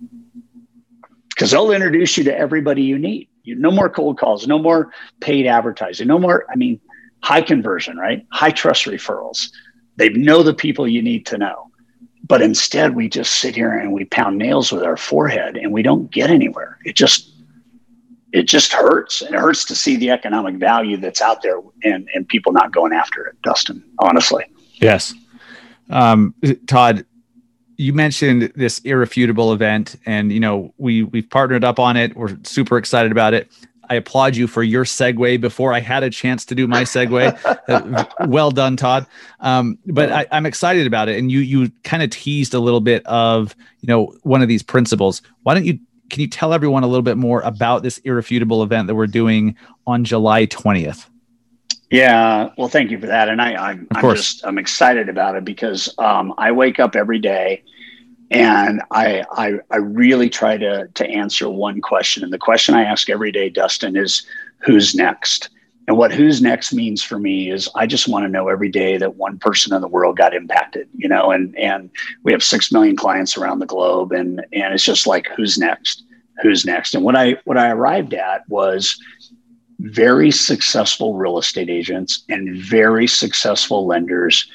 Because they'll introduce you to everybody you need. You, no more cold calls, no more paid advertising, no more, I mean, high conversion, right? High trust referrals. They know the people you need to know. But instead, we just sit here and we pound nails with our forehead and we don't get anywhere. It just, it just hurts. And it hurts to see the economic value that's out there and, and people not going after it, Dustin, honestly. Yes. Um, Todd, you mentioned this Irrefutable event, and, you know, we, we've partnered up on it. We're super excited about it. I applaud you for your segue before I had a chance to do my segue. Well done, Todd. Um, but I, I'm excited about it. And you, you kind of teased a little bit of, you know, one of these principles. Why don't you, can you tell everyone a little bit more about this Irrefutable event that we're doing on July twentieth? Yeah. Well, thank you for that. And I, I'm, I'm just, I'm excited about it because um, I wake up every day and I, I, I really try to, to answer one question. And the question I ask every day, Dustin, is who's next? And what who's next means for me is I just want to know every day that one person in the world got impacted, you know, and, and we have six million clients around the globe. And, and it's just like, who's next? Who's next? And what I, what I arrived at was very successful real estate agents and very successful lenders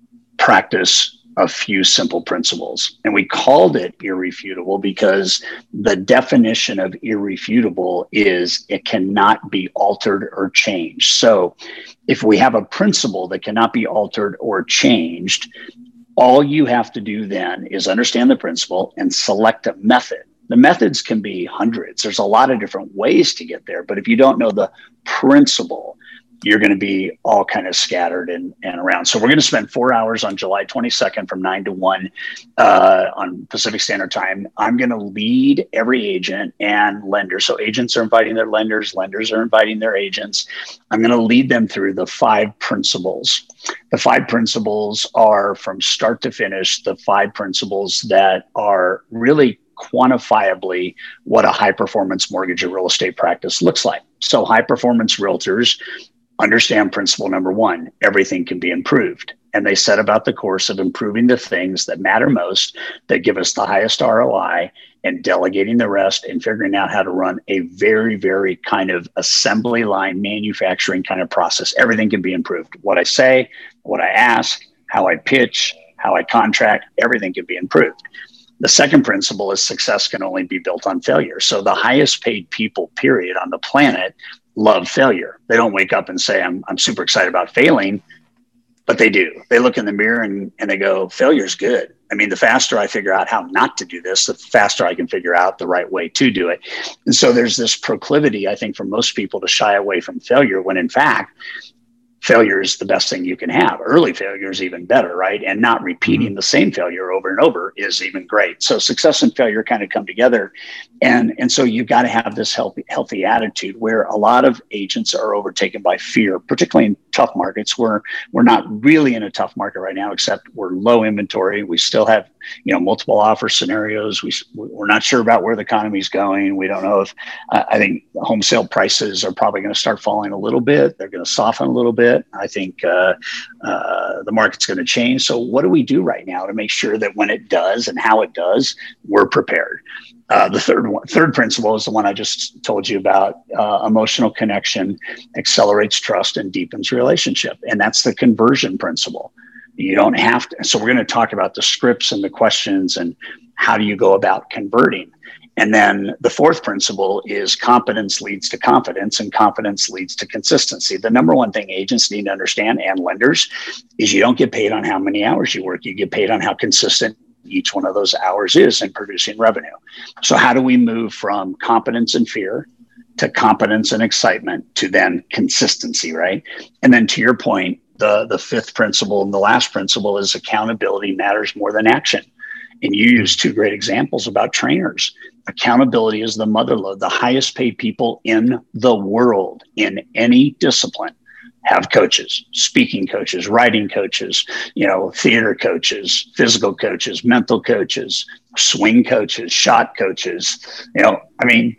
practice a few simple principles. And we called it irrefutable because the definition of irrefutable is it cannot be altered or changed. So if we have a principle that cannot be altered or changed, all you have to do then is understand the principle and select a method. The methods can be hundreds. There's a lot of different ways to get there. But if you don't know the principle, you're going to be all kind of scattered and, and around. So we're going to spend four hours on July twenty-second from nine to one uh, on Pacific Standard Time. I'm going to lead every agent and lender. So agents are inviting their lenders. Lenders are inviting their agents. I'm going to lead them through the five principles. The five principles are from start to finish, the five principles that are really quantifiably what a high performance mortgage or real estate practice looks like. So high performance realtors understand principle number one, everything can be improved. And they set about the course of improving the things that matter most, that give us the highest R O I, and delegating the rest and figuring out how to run a very, very kind of assembly line manufacturing kind of process. Everything can be improved. What I say, what I ask, how I pitch, how I contract, everything can be improved. The second principle is success can only be built on failure. So the highest paid people, period, on the planet love failure. They don't wake up and say, I'm, I'm super excited about failing, but they do. They look in the mirror and, and they go, failure's good. I mean, the faster I figure out how not to do this, the faster I can figure out the right way to do it. And so there's this proclivity, I think, for most people to shy away from failure when in fact, failure is the best thing you can have. Early failure is even better, right? And not repeating the same failure over and over is even great. So success and failure kind of come together. And, and so you've got to have this healthy, healthy attitude where a lot of agents are overtaken by fear, particularly in tough markets. We're, we're not really in a tough market right now, except we're low inventory. We still have, you know, multiple offer scenarios. We, we're not sure about where the economy is going. We don't know if, uh, I think home sale prices are probably going to start falling a little bit. They're going to soften a little bit. I think uh, uh, the market's going to change. So what do we do right now to make sure that when it does and how it does, we're prepared? Uh, the third one, third principle is the one I just told you about. Uh, emotional connection accelerates trust and deepens relationship. And that's the conversion principle. You don't have to. So we're going to talk about the scripts and the questions and how do you go about converting. And then the fourth principle is competence leads to confidence, and confidence leads to consistency. The number one thing agents need to understand, and lenders, is you don't get paid on how many hours you work. You get paid on how consistent each one of those hours is in producing revenue. So how do we move from competence and fear to competence and excitement to then consistency, right? And then to your point, the, the fifth principle and the last principle is accountability matters more than action. And you use two great examples about trainers. Accountability is the mother lode. The highest paid people in the world in any discipline have coaches, speaking coaches, writing coaches, you know, theater coaches, physical coaches, mental coaches, swing coaches, shot coaches. You know, I mean,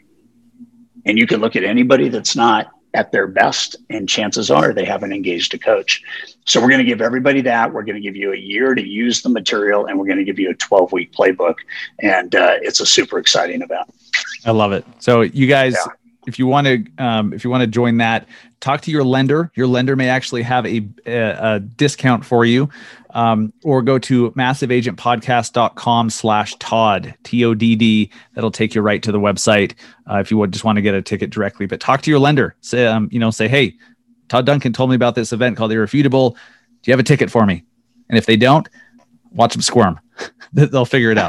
and you can look at anybody that's not at their best, and chances are they haven't engaged a coach. So we're going to give everybody that. We're going to give you a year to use the material, and we're going to give you a twelve week playbook. And uh, it's a super exciting event. I love it. So you guys, Yeah. if you want to, um, if you want to join that, talk to your lender. Your lender may actually have a, a, a discount for you, um, or go to massive agent podcast dot com slash Todd, T O D D. That'll take you right to the website. Uh, if you would just want to get a ticket directly, but talk to your lender. Say, um, you know, say, hey, Todd Duncan told me about this event called Irrefutable. Do you have a ticket for me? And if they don't, watch them squirm. They'll figure it out.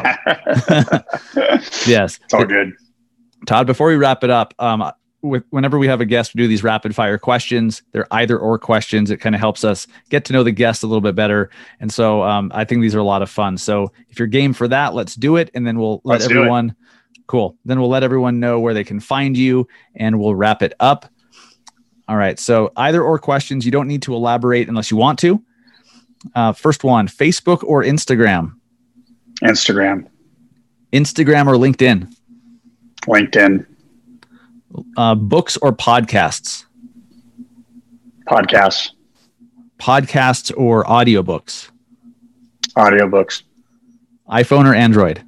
Yes. It's all good. Todd, before we wrap it up, um, with, whenever we have a guest, we do these rapid fire questions. They're either or questions. It kind of helps us get to know the guest a little bit better. And so um, I think these are a lot of fun. So if you're game for that, let's do it. And then we'll let Let's do everyone, cool. Then we'll let everyone know where they can find you and we'll wrap it up. All right. So either or questions, you don't need to elaborate unless you want to. Uh, first one, Facebook or Instagram? Instagram, Instagram or LinkedIn? LinkedIn, Uh, books or podcasts? podcasts, Podcasts or audiobooks? audiobooks, iPhone or Android?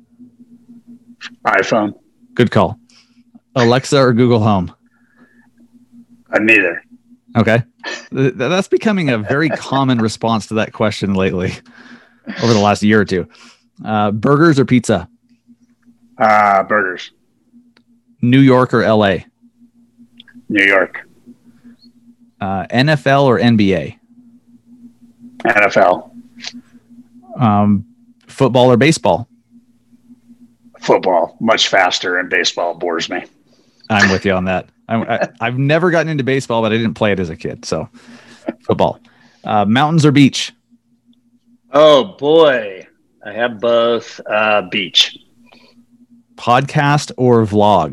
iPhone, Good call. Alexa or Google Home? I'm neither. Okay. Th- That's becoming a very common response to that question lately over the last year or two. Uh, burgers or pizza? Uh, burgers. New York or L A? New York. Uh, N F L or N B A? N F L. Um, football or baseball? Football. Much faster, and baseball bores me. I'm with you on that. I'm, I, I've never gotten into baseball, but I didn't play it as a kid. So football. Uh, mountains or beach? Oh, boy. I have both. Uh, beach. Podcast or vlog?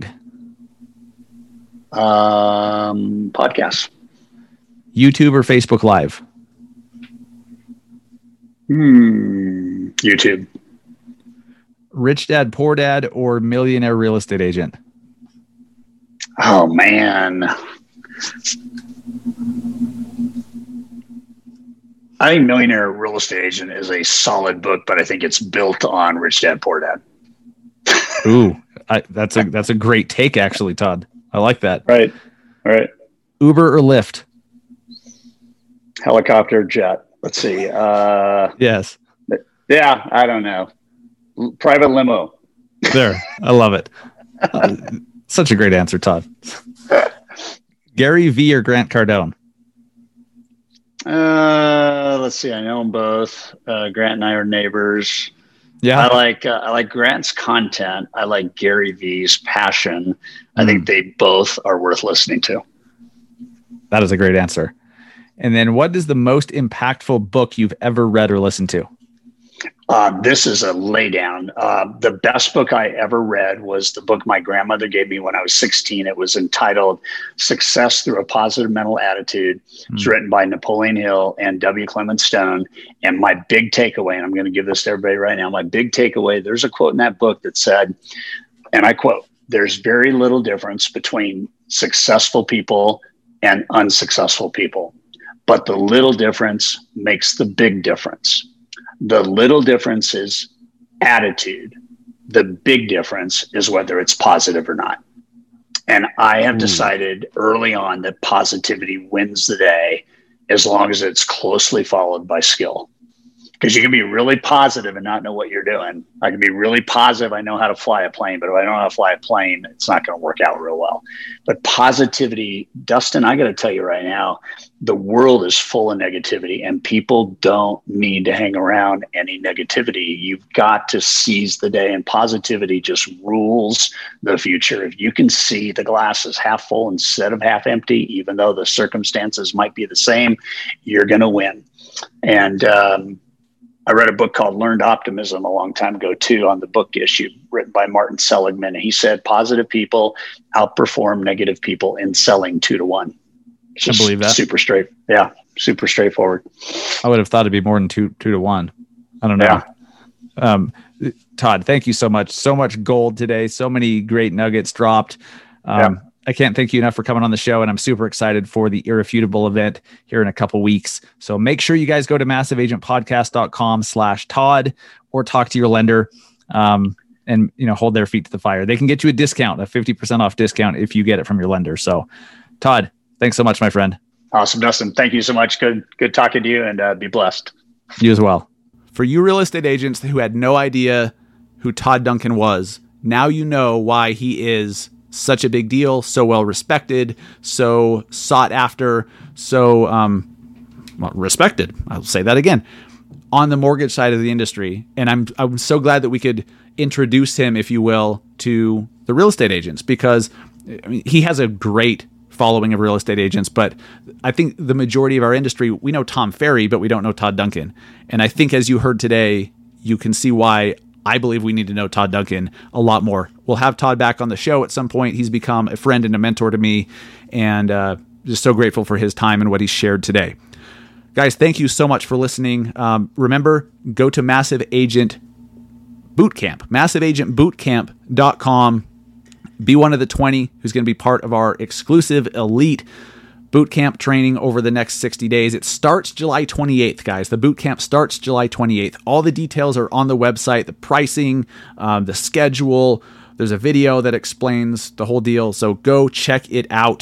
Um, podcast. YouTube or Facebook Live? Hmm. YouTube. Rich Dad, Poor Dad, or Millionaire Real Estate Agent? Oh, man. I think Millionaire Real Estate Agent is a solid book, but I think it's built on Rich Dad, Poor Dad. Ooh, I, that's a that's a great take, actually, Todd. I like that. Right. Right. Uber or Lyft? Helicopter, jet. Let's see. Uh, Yes. yeah, I don't know. L- Private limo. There. I love it. Uh, such a great answer, Todd. Gary Vee or Grant Cardone? Uh, let's see. I know them both. Uh, Grant and I are neighbors. Yeah. I like uh, I like Grant's content. I like Gary Vee's passion. I Mm. think they both are worth listening to. That is a great answer. And then what is the most impactful book you've ever read or listened to? Uh, this is a laydown. Uh, the best book I ever read was the book my grandmother gave me when I was sixteen. It was entitled Success Through a Positive Mental Attitude. It's Hmm. written by Napoleon Hill and W. Clement Stone. And my big takeaway, and I'm going to give this to everybody right now, my big takeaway, there's a quote in that book that said, and I quote, "There's very little difference between successful people and unsuccessful people, but the little difference makes the big difference. The little difference is attitude. The big difference is whether it's positive or not." And I have Ooh. decided early on that positivity wins the day as long as it's closely followed by skill. Because you can be really positive and not know what you're doing. I can be really positive. I know how to fly a plane, but if I don't know how to fly a plane, it's not going to work out real well. But positivity, Dustin, I got to tell you right now, the world is full of negativity and people don't need to hang around any negativity. You've got to seize the day, and positivity just rules the future. If you can see the glass is half full instead of half empty, even though the circumstances might be the same, you're going to win. And, um, I read a book called Learned Optimism a long time ago, too, on the book issue written by Martin Seligman. And he said positive people outperform negative people in selling two to one. I believe that. Super straight. Yeah. Super straightforward. I would have thought it'd be more than two, two to one. I don't know. Yeah. Um, Todd, thank you so much. So much gold today. So many great nuggets dropped. Um, Yeah. I can't thank you enough for coming on the show, and I'm super excited for the Irrefutable event here in a couple weeks. So make sure you guys go to massive agent podcast dot com slash Todd or talk to your lender um, and, you know, hold their feet to the fire. They can get you a discount, a fifty percent off discount if you get it from your lender. So Todd, thanks so much, my friend. Awesome, Dustin. Thank you so much. Good, good talking to you, and uh, be blessed. You as well. For you real estate agents who had no idea who Todd Duncan was, now you know why he is such a big deal, so well respected, so sought after, so um, well, respected. I'll say that again on the mortgage side of the industry. And I'm I'm so glad that we could introduce him, if you will, to the real estate agents, because I mean, he has a great following of real estate agents. But I think the majority of our industry, we know Tom Ferry, but we don't know Todd Duncan. And I think, as you heard today, you can see why I believe we need to know Todd Duncan a lot more. We'll have Todd back on the show at some point. He's become a friend and a mentor to me, and uh, just so grateful for his time and what he shared today. Guys, thank you so much for listening. Um, remember, go to Massive Agent Bootcamp, massive agent bootcamp dot com. Be one of the twenty who's going to be part of our exclusive elite bootcamp training over the next sixty days. It starts July twenty-eighth, guys. The bootcamp starts July twenty-eighth. All the details are on the website, the pricing, um, the schedule. There's a video that explains the whole deal. So go check it out.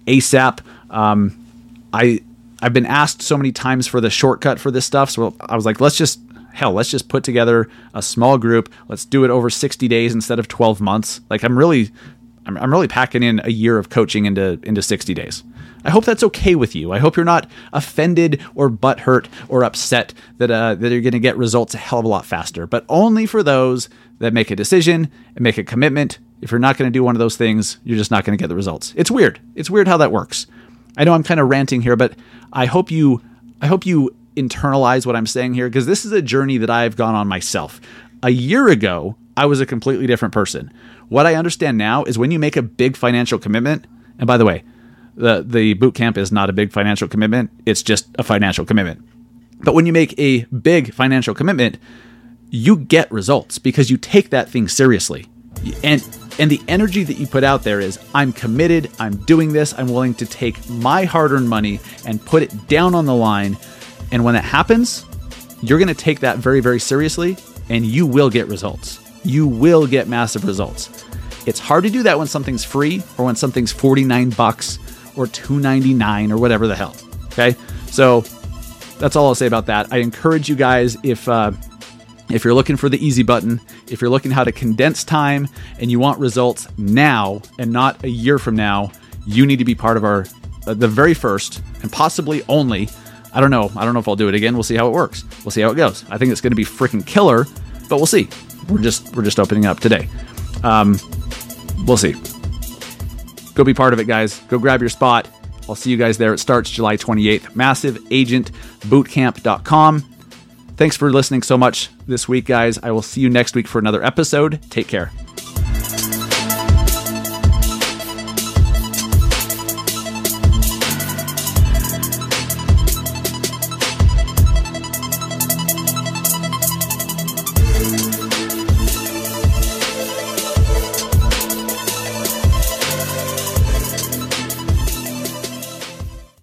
ASAP. Um, I, I've been asked so many times for the shortcut for this stuff. So I was like, let's just, hell, let's just put together a small group. Let's do it over sixty days instead of twelve months. Like I'm really, I'm, I'm really packing in a year of coaching into, into sixty days. I hope that's okay with you. I hope you're not offended or butthurt or upset that, uh, that you're going to get results a hell of a lot faster, but only for those that make a decision and make a commitment. If you're not going to do one of those things, you're just not going to get the results. It's weird. It's weird how that works. I know I'm kind of ranting here, but I hope you, I hope you internalize what I'm saying here, because this is a journey that I've gone on myself. A year ago, I was a completely different person. What I understand now is when you make a big financial commitment, and by the way, the, the boot camp is not a big financial commitment. It's just a financial commitment. But when you make a big financial commitment, you get results because you take that thing seriously. And and the energy that you put out there is, I'm committed, I'm doing this, I'm willing to take my hard-earned money and put it down on the line. And when it happens, you're going to take that very, very seriously, and you will get results. You will get massive results. It's hard to do that when something's free or when something's forty-nine bucks or two ninety-nine or whatever the hell. Okay. So that's all I'll say about that. I encourage you guys, if, uh, if you're looking for the easy button, if you're looking how to condense time and you want results now and not a year from now, you need to be part of our, uh, the very first and possibly only, I don't know. I don't know if I'll do it again. We'll see how it works. We'll see how it goes. I think it's going to be freaking killer, but we'll see. We're just, we're just opening up today. Um, we'll see. Go be part of it, guys. Go grab your spot. I'll see you guys there. It starts July twenty-eighth. massive agent bootcamp dot com. Thanks for listening so much this week, guys. I will see you next week for another episode. Take care.